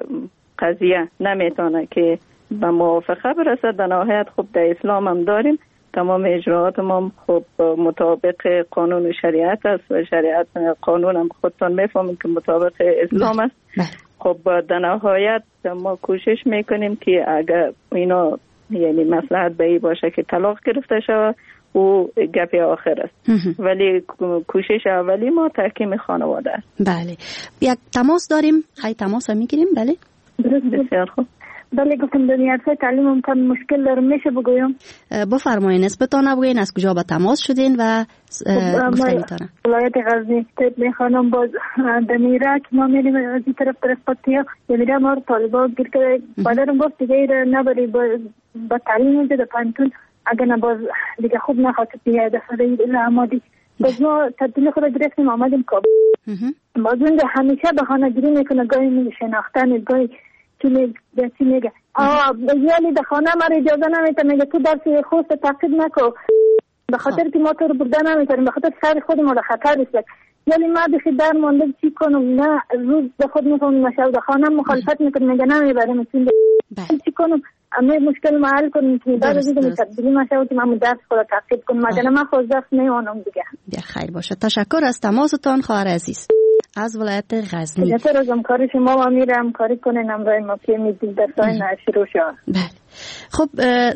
قضیه نمیتونه که به موافقه برسد. در نهایت خب در اسلام هم داریم، تمام اجراعات ما خب مطابق قانون و شریعت است و شریعت قانون هم خودتان میفهمید که مطابق اسلام است. خب در نهایت ما کوشش میکنیم که اگر اینا یعنی مصلحت به این باشه که طلاق گرفته شود او گپ آخر است. ولی کوشش اولی ما تحکیم خانواده است. بله. یک تماس داریم، خیلی تماس هم میگیریم. بله بسیار خوب. بله گفتم دنیا تعلیم هم کم مشکل دارم، میشه بگویم؟ بفرمایید نسبتان بگوین از کجا به تماس شدین و گفتنیتانه. ولایت غزنی میخوانم باز دمیره که ما میریم از این طرف طرف پتیا یمیره ما رو طالبا گیر که بادرم گفت دیگه نبری با تعلیم اینجا در پانتون اگر نباز دیگه خوب نخواست دیگه دفعه ایل آمادی باز ما تبدیل خود گرفتیم آمدیم کابل. باز اونجا همیشه به خانه گیری میکنه، گاهی می شناختن، گاهی چی میگه چی میگه آه یعنی در خانه ما اجازه نمیده، میگه تو درس خودت تعقیب نکو به خاطر که ما تو رو برده نمیتونیم، به خاطر سر خود ما در خطر است. یعنی ما بخی در مانده چی کنم، نه روز به خود میکنم نشو در خانه مخالفت میکنم، میگه نمیبریم چی کنم اما مشکل ما حل کنیم که بعد از اینکه تبدیلی نشود که من درس خود تعقیب کنم، مگر من خود درس نمیونم دیگه. بیا خیر باشه. تشکر از تماستان خواهر عزیز از ولایت غزنی. تشکر از همکاری شما و امیر همکاری کنین امرای ما که میدیم درسای شروع شد. بله. خب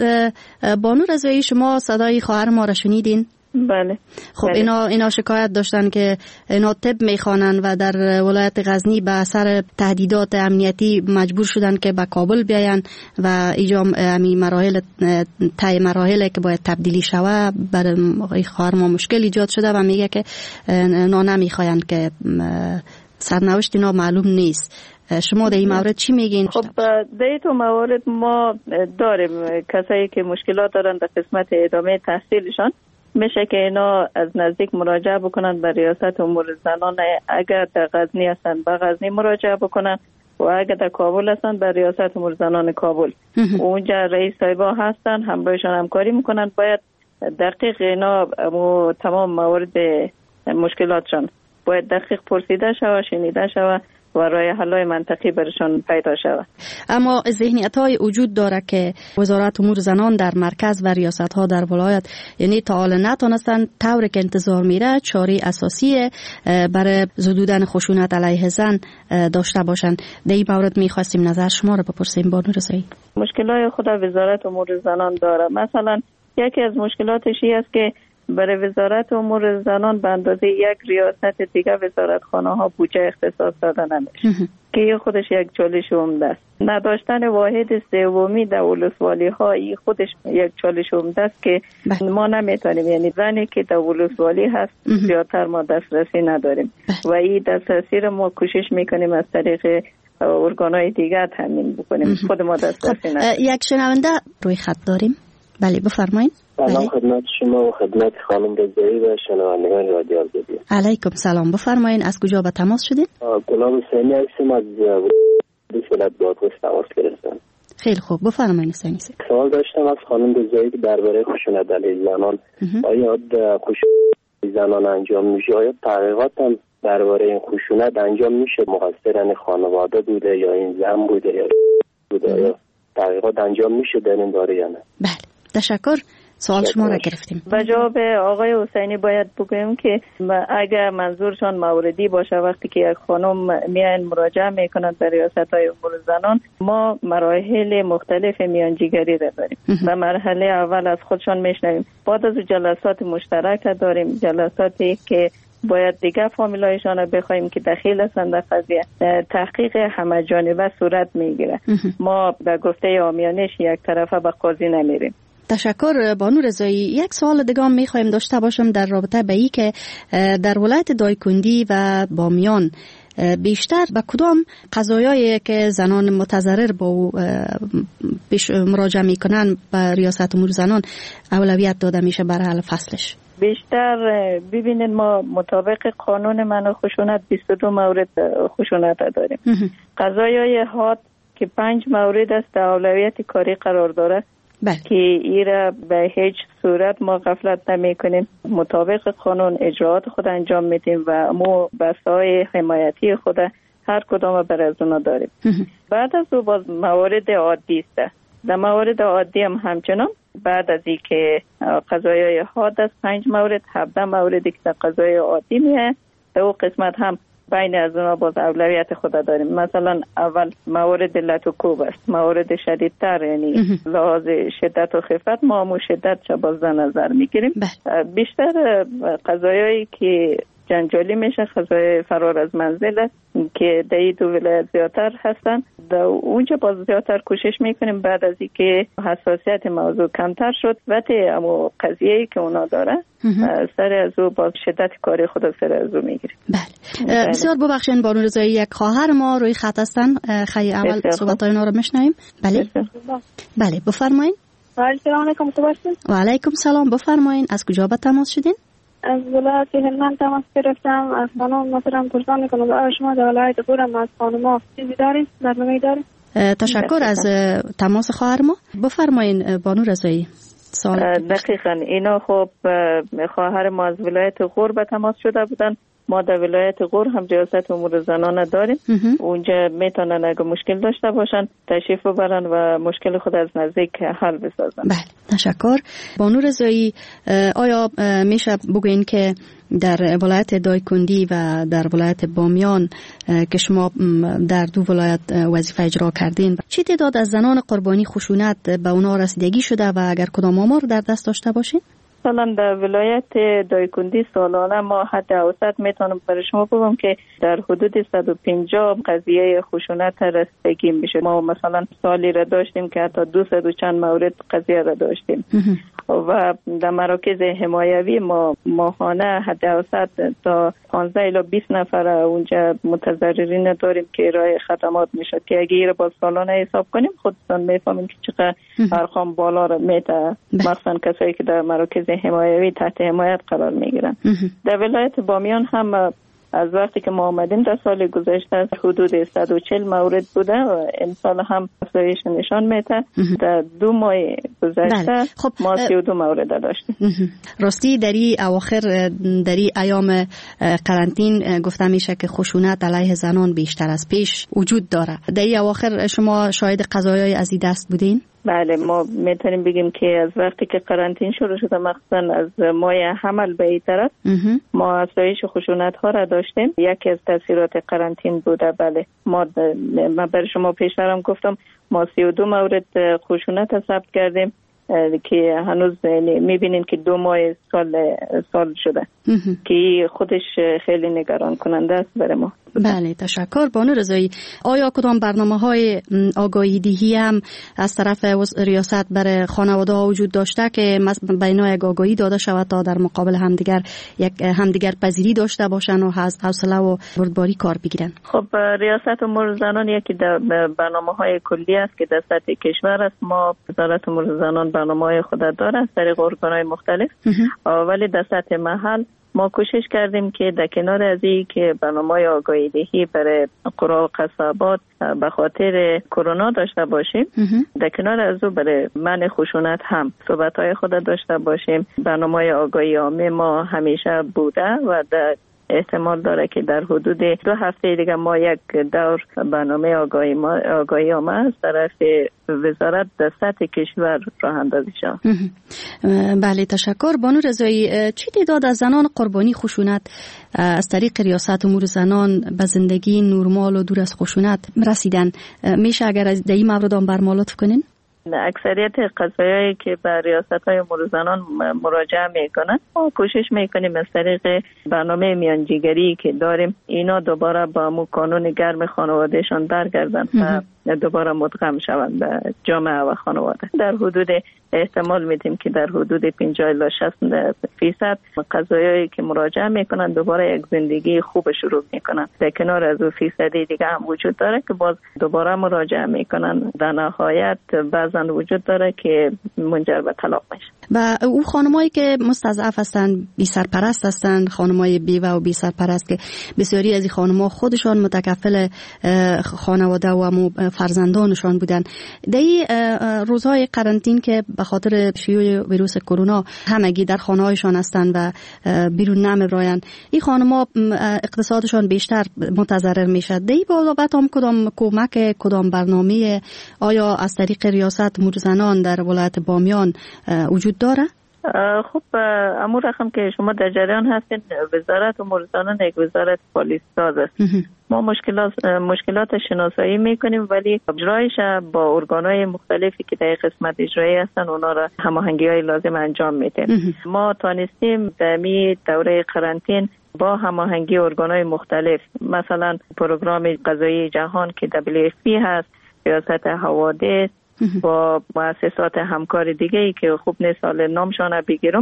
بانو رضایی شما صدای خواهر ما را شنیدین؟ بله. خب بله. اینا اینا شکایت داشتن که اینا طب میخوانن و در ولایت غزنی به اثر تهدیدات امنیتی مجبور شدن که به کابل بیاین و اینجا امی مراحل تای مراحل که باید تبدیلی شوه برای خواهر ما مشکل ایجاد شده و میگه که اینا نمیخواین که سرنوشت اینا معلوم نیست. شما در این مورد چی میگین؟ خب در این تو موارد ما داریم کسایی که مشکلات دارن در قسمت ادامه تحصیلشان، میشه که اینا از نزدیک مراجعه بکنن به ریاست امور زنان. اگر در غزنی هستن به غزنی مراجعه بکنن و اگر در کابل هستن به ریاست امور زنان کابل. اونجا رئیس صاحبا هستن، همراهشان همکاری میکنن. باید دقیق اینا تمام موارد مشکلاتشان باید دقیق پرسیده شود، شنیده شود و راه حل‌های منطقی برشان پیدا شود. اما ذهنیت‌های وجود داره که وزارت امور زنان در مرکز و ریاست‌ها در ولایت یعنی تا حالا نتونستن طوری که انتظار میره چاره اساسی برای زدودن خشونت علیه زن داشته باشن. در این مورد می‌خواستیم نظر شما رو بپرسیم بانو رضایی. مشکلات خود وزارت امور زنان داره. مثلا یکی از مشکلاتش این است که برای وزارت امور زنان به اندازه یک ریاست دیگه وزارتخانه ها بودجه اختصاص داده نمیشه که این خودش یک چالش عمده است. نداشتن واحد سومی در ولسوالی ها این خودش یک چالش عمده است که ما نمیتونیم، یعنی زنی که در ولسوالی هست زیادتر ما دسترسی نداریم و این دسترسی رو ما کوشش میکنیم از طریق ارگانهای دیگه تامین بکنیم، خود ما دسترسی نداریم. یک شنونده روی خط داریم. بله بفرمایید. سلام خدمت شما و خدمت خانم رضایی و شنوندگان رادیو آزادی. علیکم سلام. بفرمایید از کجا به تماس شدید؟ گلاب حسینی هستم از ولایت بادغیس تماس گرفتم. خیلی خوب بفرمایید حسینی. سوال داشتم از خانم رضایی که درباره خشونت علیه زنان، آیا خشونت زنان انجام میشه؟ آیا تحقیقات هم درباره این خشونت انجام میشه؟ مقصر این خانواده بوده یا این زن بوده یا بوده؟ آیا تحقیقات انجام میشه در این باره یا نه؟ بله تشکر. سوال شما را گرفتیم. و جواب آقای حسینی باید بگویم که اگر منظورشان موردی باشه وقتی که یک خانم میان مراجعه میکنند به ریاست‌های امور زنان، ما مراحل مختلف میانجیگری را داریم. و مرحله اول از خودشان میشنویم، بعد از جلسات مشترک داریم، جلساتی که باید دیگه فامیلایشان را بخوایم که دخیل هستند در قضیه. تحقیق همه جانبه صورت میگیره. ما به گفته عامیانش یک طرفه به قاضی نمیریم. تشکر بانو رضایی. یک سوال دیگه هم میخوایم داشته باشم در رابطه به این که در ولایت دایکندی و بامیان بیشتر به کدام قضایایی که زنان متضرر با او پیش مراجعه میکنن به ریاست امور زنان اولویت داده میشه برای حل فصلش؟ بیشتر ببینید ما مطابق قانون منع خشونت بیست و دو مورد خشونت داریم. قضایای حاد که پنج مورد است اولویت کاری قرار داره بله. که ایره به هیچ صورت ما غفلت نمی کنیم، مطابق قانون اجراعات خود انجام میدیم و ما بسای حمایتی خود هر کدام بر از اونا داریم. بعد از او باز موارد عادی است. در موارد عادی هم همچنان بعد از این که قضایای حاد است پنج مورد هفده موردی که در قضای عادی میه در او قسمت هم بین از اونا باز اولویت خود داریم. مثلا اول موارد لطوکوب است، موارد شدیدتر یعنی لحاظ شدت و خفت ما همون شدت چه باز در نظر میگیریم. بیشتر قضایایی که جنجالی میشه قضای فرار از منزل است که در این دو ولایت زیادتر هستن. در اونجا باز زیادتر کوشش میکنیم بعد از اینکه حساسیت موضوع کمتر شد و اما قضیه‌ای که اونا داره سر از او باز شدت کاری خود سر از او میگیریم. بله. بسیار ببخشید بانو رضایی، یک خواهر ما روی خط هستن، خیلی اول صحبت‌های اونا رو میشنویم. بله بله بفرمایید. سلام علیکم. تو باشین؟ و علیکم سلام. بفرمایید از کجا به تماس شدین؟ از ولایت هلمند تماس گرفتم. از خانم مثلا پرسان میکنم برای شما در ولایت خودم از خانم چیزی دارین؟ برنامه‌ای دارین؟ تشکر از تماس خواهر ما. بفرمایین بانو رضایی. دقیقاً اینا خب خواهر ما از ولایت غور به تماس شده بودن. ما در ولایت غور هم ریاست امور زنانه داریم. اونجا میتونن اگه مشکل داشته باشن تشریف ببرن و مشکل خود از نزدیک حل بسازن. بله تشکر. بانو رضایی، آیا میشه بگوین که در ولایت دایکندی و در ولایت بامیان که شما در دو ولایت وظیفه اجرا کردین چی تعداد از زنان قربانی خشونت به اونا رسیدگی شده و اگر کدام آمار در دست داشته باشین؟ مثلا در ولایت دایکندی سالانه ما حد اوسط میتونم برای شما بگم که در حدود صد و پنجاه قضیه خشونت رسیدگی میشه. ما مثلا سالی را داشتیم که حتی دویست و چند مورد قضیه را داشتیم و در مراکز حمایوی ما ماهانه حد اوسط تا پانزده الی بیست نفر اونجا متضررین داریم که ارائه خدمات میشه که اگه این با سالانه حساب کنیم خودتون میفهمیم که چقدر ارقام بالا را میده، مثلا کسایی که در مراکز حمایوی تحت حمایت قرار میگیرن. در ولایت بامیان هم از وقتی که ما آمدیم در سال گذشته حدود صد و چهل مورد بوده و امسال هم افزایش نشان میده. در دو ماه گذشته خب ما سی و دو مورد داشتیم. راستی در این اواخر در این ایام قرنطین گفته میشه که خشونت علیه زنان بیشتر از پیش وجود داره. در این اواخر شما شاهد قضایای از این دست بودین؟ بله ما میتونیم بگیم که از وقتی که قرنطین شروع شده مخصوصا از ماه حمل به این طرف ما افزایش خشونت ها را داشتیم. یکی از تاثیرات قرنطین بوده. بله ما من برای شما پیشترم گفتم ما سی و دو مورد خشونت ثبت کردیم که هنوز میبینین که دو ماه سال سال شده که خودش خیلی نگران کننده است برای ما. بله تشکر. بانو رضایی، آیا کدام برنامه های آگاهی دهی هم از طرف ریاست برای خانواده ها وجود داشته که بینا یک آگاهی داده شود تا در مقابل همدیگر یک همدیگر پذیری داشته باشن و از حوصله و بردباری کار بگیرن؟ خب ریاست امور زنان یکی در برنامه های کلی است که در سطح کشور است. ما وزارت امور زنان برنامه های خود داره از طریق ارگان های مختلف، ولی در سطح محل ما کوشش کردیم که در کنار از این که برنامه آگاهی دهی برای قرى و قصابات به خاطر کرونا داشته باشیم، در کنار از او برای منع خشونت هم صحبت‌های خود داشته باشیم. برنامه آگاهی عامه ما همیشه بوده و در احتمال داره که در حدود دو هفته دیگه ما یک دور برنامه آگاهی ما آگاهی عامه از طرف وزارت در سطح کشور راه اندازی شد. بله تشکر. بانو رضایی، چی تعداد از زنان قربانی خشونت از طریق ریاست امور زنان به زندگی نرمال و دور از خشونت رسیدن؟ میشه اگر از این مورد هم برمالات کنین؟ اکثریت قضایایی که به ریاست‌های امور زنان مراجعه میکنن ما کوشش میکنیم از طریق برنامه میانجیگری که داریم اینا دوباره با مو قانون گرم خانوادهشان برگردن و دوباره مدغم شوند به جامعه و خانواده. در حدود احتمال میدیم که در حدود پنجاه الی شصت فیصد قضایایی که مراجعه میکنن دوباره یک زندگی خوب شروع میکنن. در کنار از اون فیصدی دیگه هم وجود داره که باز دوباره مراجعه میکنن. در نهایت بعضا وجود داره که منجر به طلاق میشه. و اون خانمایی که مستضعف هستند، بی سرپرست هستند، خانمای بیوه و بی سرپرست که بسیاری از این خانم‌ها خودشان متکفل خانواده و فرزندانشان بودن. در این روزهای قرنطین که به خاطر شیوع ویروس کرونا همگی در خانه‌هایشان هستند و بیرون نمی‌رایند، این خانم‌ها اقتصادشان بیشتر متضرر میشه. در این بابت هم کدام کمک، کدام برنامه آیا از طریق ریاست امور زنان در ولایت بامیان وجود داره؟ خب امور رقم که شما در جریان هستین، وزارت امور زنان یک وزارت پالیسی ساز است. ما مشکلات مشکلات شناسایی میکنیم ولی اجرایش با ارگان‌های مختلفی که در قسمت اجرایی هستن اونا را هماهنگی‌های لازم انجام میدیم. ما تانستیم در می دوره قرنطین با هماهنگی ارگان‌های مختلف، مثلا پروگرام غذایی جهان که دبلیو اف پی هست، ریاست حوادث با مؤسسات همکار دیگه ای که خوب نیست حال نامشان بگیرم،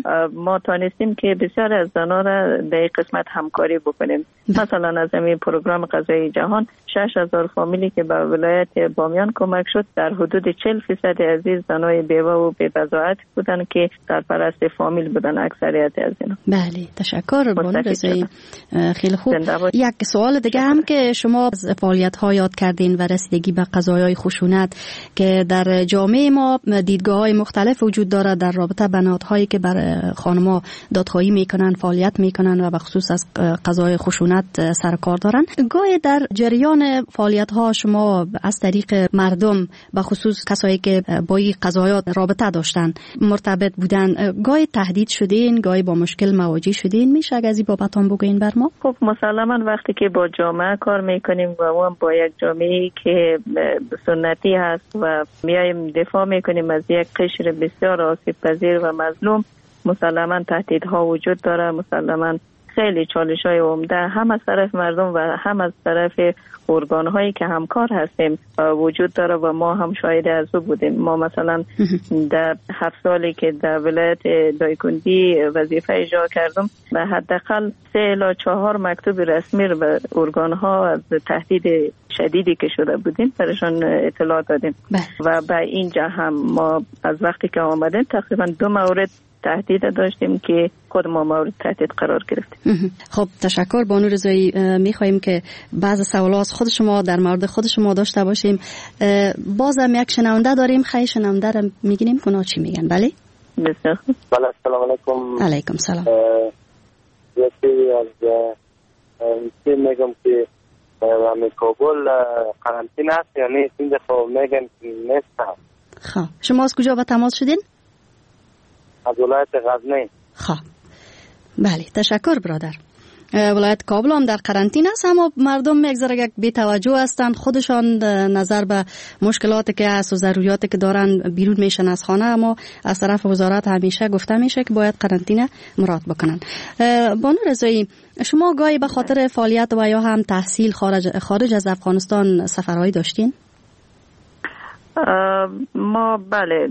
ما تانستیم که بسیار از زنان را در قسمت همکاری بکنیم. مثلا از این پروگرام غذایی جهان شش هزار فامیلی که به ولایت بامیان کمک شد، در حدود چهل فیصد عزیز زنای بیوه و بی‌بضاعت بودن که سرپرست فامیل بودن اکثریت از اینا. بله، تشکر بانو رضایی. خیلی خوب. یک سوال دیگه هم که شما از فعالیت‌ها یاد کردین و رسیدگی به قضایای خشونت که در جامعه ما دیدگاه‌های مختلف وجود داره در رابطه با نهادهایی که بر خانم‌ها دادخواهی میکنن، فعالیت میکنن و به خصوص از قضایای خشونت سر کار دارن. گاهی در جریان فعالیت‌ها شما از طریق مردم به خصوص کسایی که با این قضایا رابطه داشتن مرتبط بودن، گاهی تهدید شدین، گاهی با مشکل مواجه شدین، میشه از این بابت هم بگین بر ما؟ خب مسلماً وقتی که با جامعه کار میکنیم و اون با یک جامعه‌ای که سنتی هست و میایم دفاع میکنیم از یک قشر بسیار آسیب پذیر و مظلوم، مسلماً تهدیدها وجود داره، مسلماً خیلی چالش‌های عمده هم از طرف مردم و هم از طرف ارگان‌هایی که همکار هستیم وجود داره و ما هم شاهد از او بودیم. ما مثلا در هفت سالی که در ولایت دایکندی وظیفه اجرا کردم به حداقل سه الی چهار مکتوب رسمی رو به ارگان‌ها از تهدید شدیدی که شده بودیم برشان اطلاع دادیم و به اینجا هم ما از وقتی که آمدیم تقریبا دو مورد تهدید داشتیم که خود ما مورد تهدید قرار گرفتیم. خب تشکر بانو رضایی. میخواهیم که بعض سوالات خود شما در مورد خود شما داشته باشیم. بازم یک شنونده داریم، خیلی شنونده رو میگیم کنا چی میگن. بله بسیار خوب. بله السلام علیکم. علیکم سلام. یکی از این میگم که همین کابل قرنطینه است یا نیست؟ این دفعه میگن نیست. خب شما از کجا به تماس شدین؟ از ولایت غزنی. خب بله تشکر برادر. ولایت کابل هم در قرنطینه است، اما مردم میگذره یک بی توجه هستند، خودشان نظر به مشکلاتی که هست و ضروریاتی که دارن بیرون میشن از خانه، اما از طرف وزارت همیشه گفته میشه که باید قرنطینه مراعات بکنن. بانو رضایی، شما گاهی به خاطر فعالیت و یا هم تحصیل خارج خارج از افغانستان سفرهایی داشتین؟ ما بله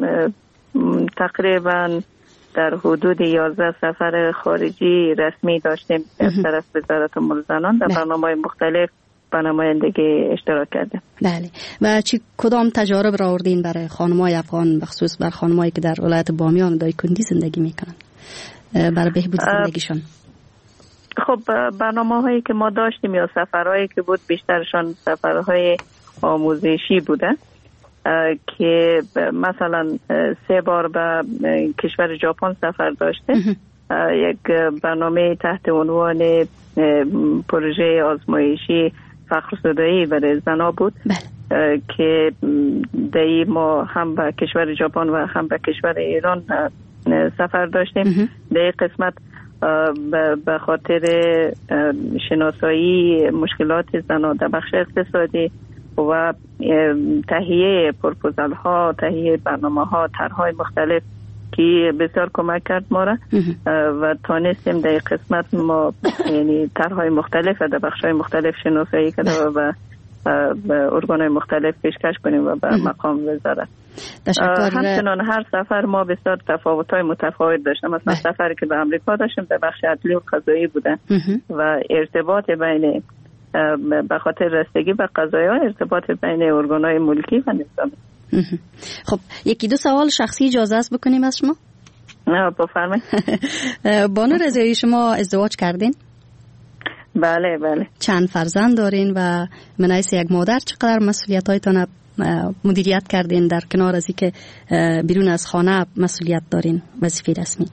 تقریبا در حدود یازده سفر خارجی رسمی داشتیم از طرف وزارت امور زنان در برنامه‌های مختلف با نمایندگی اشتراک کردیم. بله. و چی کدام تجارب را آوردین برای خانم‌های افغان، بخصوص بر خانم‌هایی که در ولایت بامیان و دایکندی زندگی میکنن برای بهبود زندگیشون؟ خب برنامه‌هایی که ما داشتیم یا سفرهایی که بود بیشترشان سفرهای آموزشی بوده که مثلا سه بار به کشور ژاپن سفر داشته. یک برنامه تحت عنوان پروژه آزمایشی فخرزدایی برای زنا بود که دایی ما هم به کشور ژاپن و هم به کشور ایران سفر داشتیم. در قسمت به خاطر شناسایی مشکلات زنا در بخش اقتصادی و تهیه پروپوزال ها، تهیه برنامه ها، طرح‌های مختلف که بسیار کمک کرد ما را و تانستیم در قسمت ما یعنی طرح‌های مختلف و در بخش‌های مختلف شناسایی کرده و به ارگان‌های مختلف پیشکش کنیم و به مقام وزارت. همچنان هر سفر ما بسیار تفاوت‌های متفاوت داشتیم. مثلا سفری که به امریکا داشتیم در بخش عدلی و قضایی بوده و ارتباط بین به خاطر رسیدگی به قضایا ارتباط بین ارگان‌های ملکی و نظامی. خب یکی دو سوال شخصی اجازه است بکنیم از شما؟ نه بفرمایید. بانو رضایی شما ازدواج کردین؟ بله بله. چند فرزند دارین و من حیث یک مادر چقدر مسئولیت‌هایتان مدیریت کردین در کنار از اینکه بیرون از خانه مسئولیت دارین وظیفه رسمی؟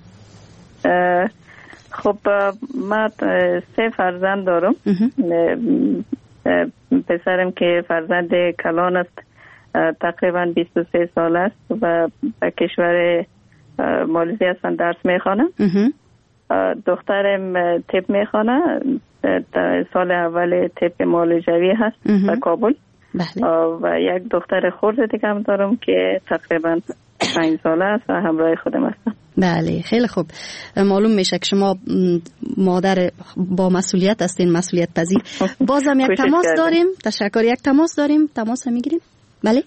خب من سه فرزند دارم. پسرم که فرزند کلان است تقریبا بیست و سه سال است و به کشور مالزی هستن درس میخوانه. دخترم طب میخوانه، سال اول طب معالجوی هست در کابل. بله. و یک دختر خرد دیگه هم دارم که تقریبا پنج ساله است و همراه خودم هستم. بله خیلی خوب. معلوم میشه که شما مادر با مسئولیت هستین، مسئولیت پذیر. بازم یک تماس داریم. تشکر. یک تماس داریم. تماس میگیریم. بله.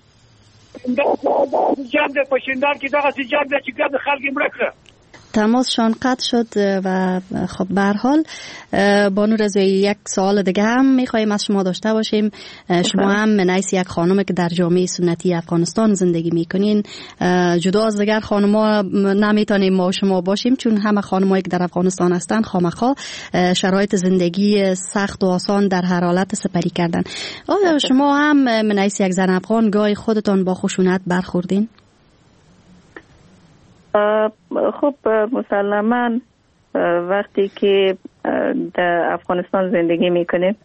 جنب پشندار که داغ جنب چیکار خلق مرکه. تماسشان قطع شد و خب به هر حال بانو رضایی یک سوال دیگه هم میخوایم از شما داشته باشیم. شما هم من حیث یک خانم که در جامعه سنتی افغانستان زندگی میکنین، جدا از دیگر خانم‌ها نمیتونیم ما شما باشیم چون همه خانم‌هایی که در افغانستان هستن خامخا شرایط زندگی سخت و آسان در هر حالت سپری کردن. آیا شما هم من حیث یک زن افغان گاهی خودتان با خشونت برخوردین؟ خب مسلماً وقتی که در افغانستان زندگی میکنیم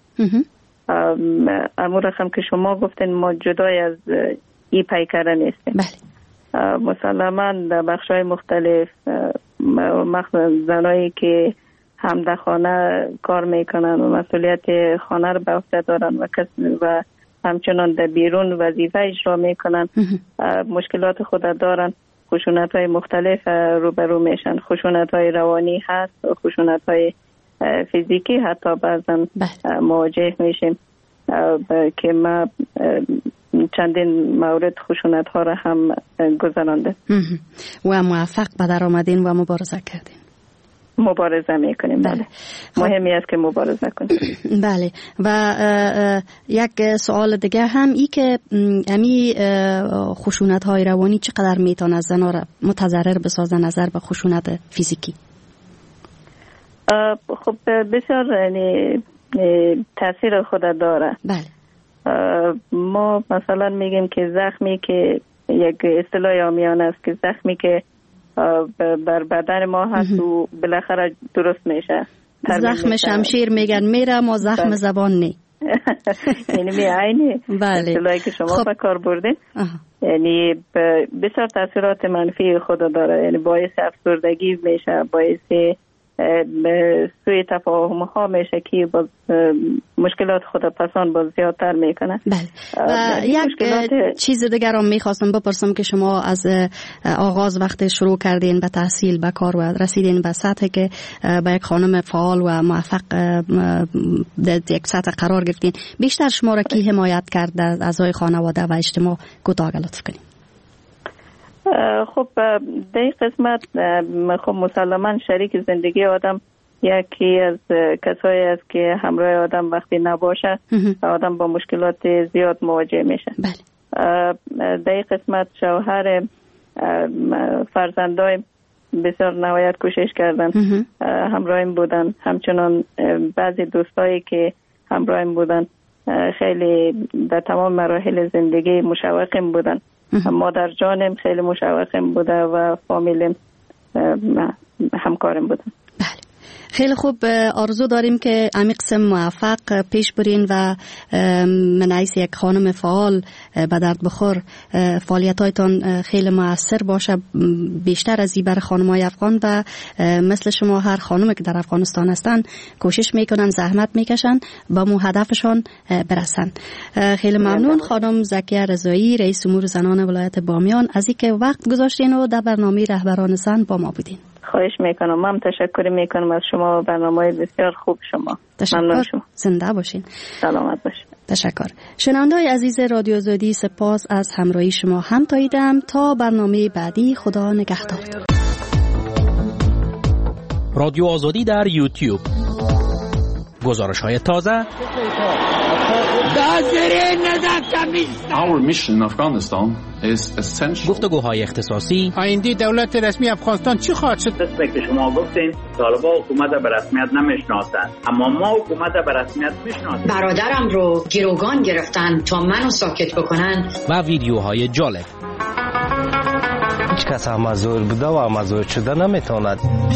امور رقم که شما گفتین ما جدای از ای پیکره نیستیم. بله. مسلماً در بخش‌های مختلف مخصوصا زنایی که هم در خانه کار میکنن و مسئولیت خانه رو به عهده دارن و و همچنان در بیرون وظیفه اجرا میکنن مشکلات خود دارن، خشونت های مختلف روبرو میشن. خشونت های روانی هست و خشونت های فیزیکی حتی بعضا مواجه میشیم که ما چندین مورد خشونت ها را هم گذرانده و موفق به در آمدین و مبارزه کردین. مبارزه میکنیم. بله. مهمی است که مبارزه کنیم. بله. و یک سوال دیگه هم ای که امی خشونت های روانی چقدر میتونه از زنها را متضرر بسازه نظر به خشونت فیزیکی؟ خب بسیار یعنی تاثیر خود داره. بله. ما مثلا میگیم که زخمی که یک اصطلاح عامیانه است که زخمی که بر بدن ما هست و بالاخره درست میشه. زخم شمشیر میگن میره ما زخم بله. زبان نی. یعنی می عینی بله. اصطلاحی که شما خب. به کار بردین یعنی بسیار تاثیرات منفی خود داره. یعنی باعث افسردگی میشه، باعث سوی تفاهم ها میشه که باز مشکلات خود پسان باز زیادتر میکنه. بله. و یک مشکلات... چیز دیگر هم میخواستم بپرسم که شما از آغاز وقت شروع کردین به تحصیل به کار و رسیدین به سطحی که به یک خانم فعال و موفق در یک سطح قرار گرفتین، بیشتر شما را کی حمایت کرد در اعضای خانواده و اجتماع؟ کوتاه لطف کنید. خب در این قسمت خب مسلما شریک زندگی آدم یکی از کسایی است که همراه آدم وقتی نباشه آدم با مشکلات زیاد مواجه میشه. بله. در این قسمت شوهر فرزندای بسیار نهایت کوشش کردن همراهیم بودن، همچنان بعضی دوستایی که همراهیم بودن خیلی در تمام مراحل زندگی مشوقیم بودن. مادر جانم خیلی مشوقم بوده و فامیلم همکارم بودن. بله. خیلی خوب، آرزو داریم که همین قسم موفق پیش برین و من عیس یک خانم فعال به درد بخور فعالیت هایتان خیلی مؤثر باشه، بیشتر از این بر خانم‌های افغان و مثل شما هر خانمی که در افغانستان هستن کوشش میکنن، زحمت میکشن با مو هدفشان برسن. خیلی ممنون خانم زکیه رضایی، رئیس امور زنان ولایت بامیان، از اینکه وقت گذاشتین و در برنامه رهبران زن با ما بودین. خواهش میکنم. من تشکر میکنم از شما و برنامه بسیار خوب شما. تشکر. زنده باشین. سلامت باشین. تشکر. شنونده‌های عزیز رادیو آزادی، سپاس از همراهی شما. هم تاییدم تا برنامه بعدی. خدا نگهدار. رادیو آزادی در یوتیوب، گزارش‌های تازه. Our mission in Afghanistan is essential. گفتگوهای اختصاصی. آینده دولت رسمی افغانستان چی خواهد شد؟ دسته که شما گفتین طالبان حکومت به رسمیت نمیشناسند، اما ما حکومت به رسمیت میشناسیم. برادرم رو گروگان گرفتن تا منو ساکت بکنن. و ویدیوهای جالب. هیچ کس هم مزور بوده و مزور شده نمیتواند.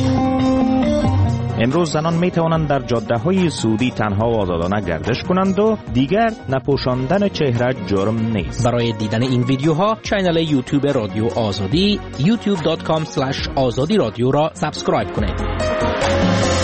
امروز زنان می توانند در جاده های سعودی تنها و آزادانه گردش کنند و دیگر نپوشاندن چهره جرم نیست. برای دیدن این ویدیوها کانال یوتیوب رادیو آزادی یوتیوب دات کام اسلش آزادی رادیو را سابسکرایب کنید.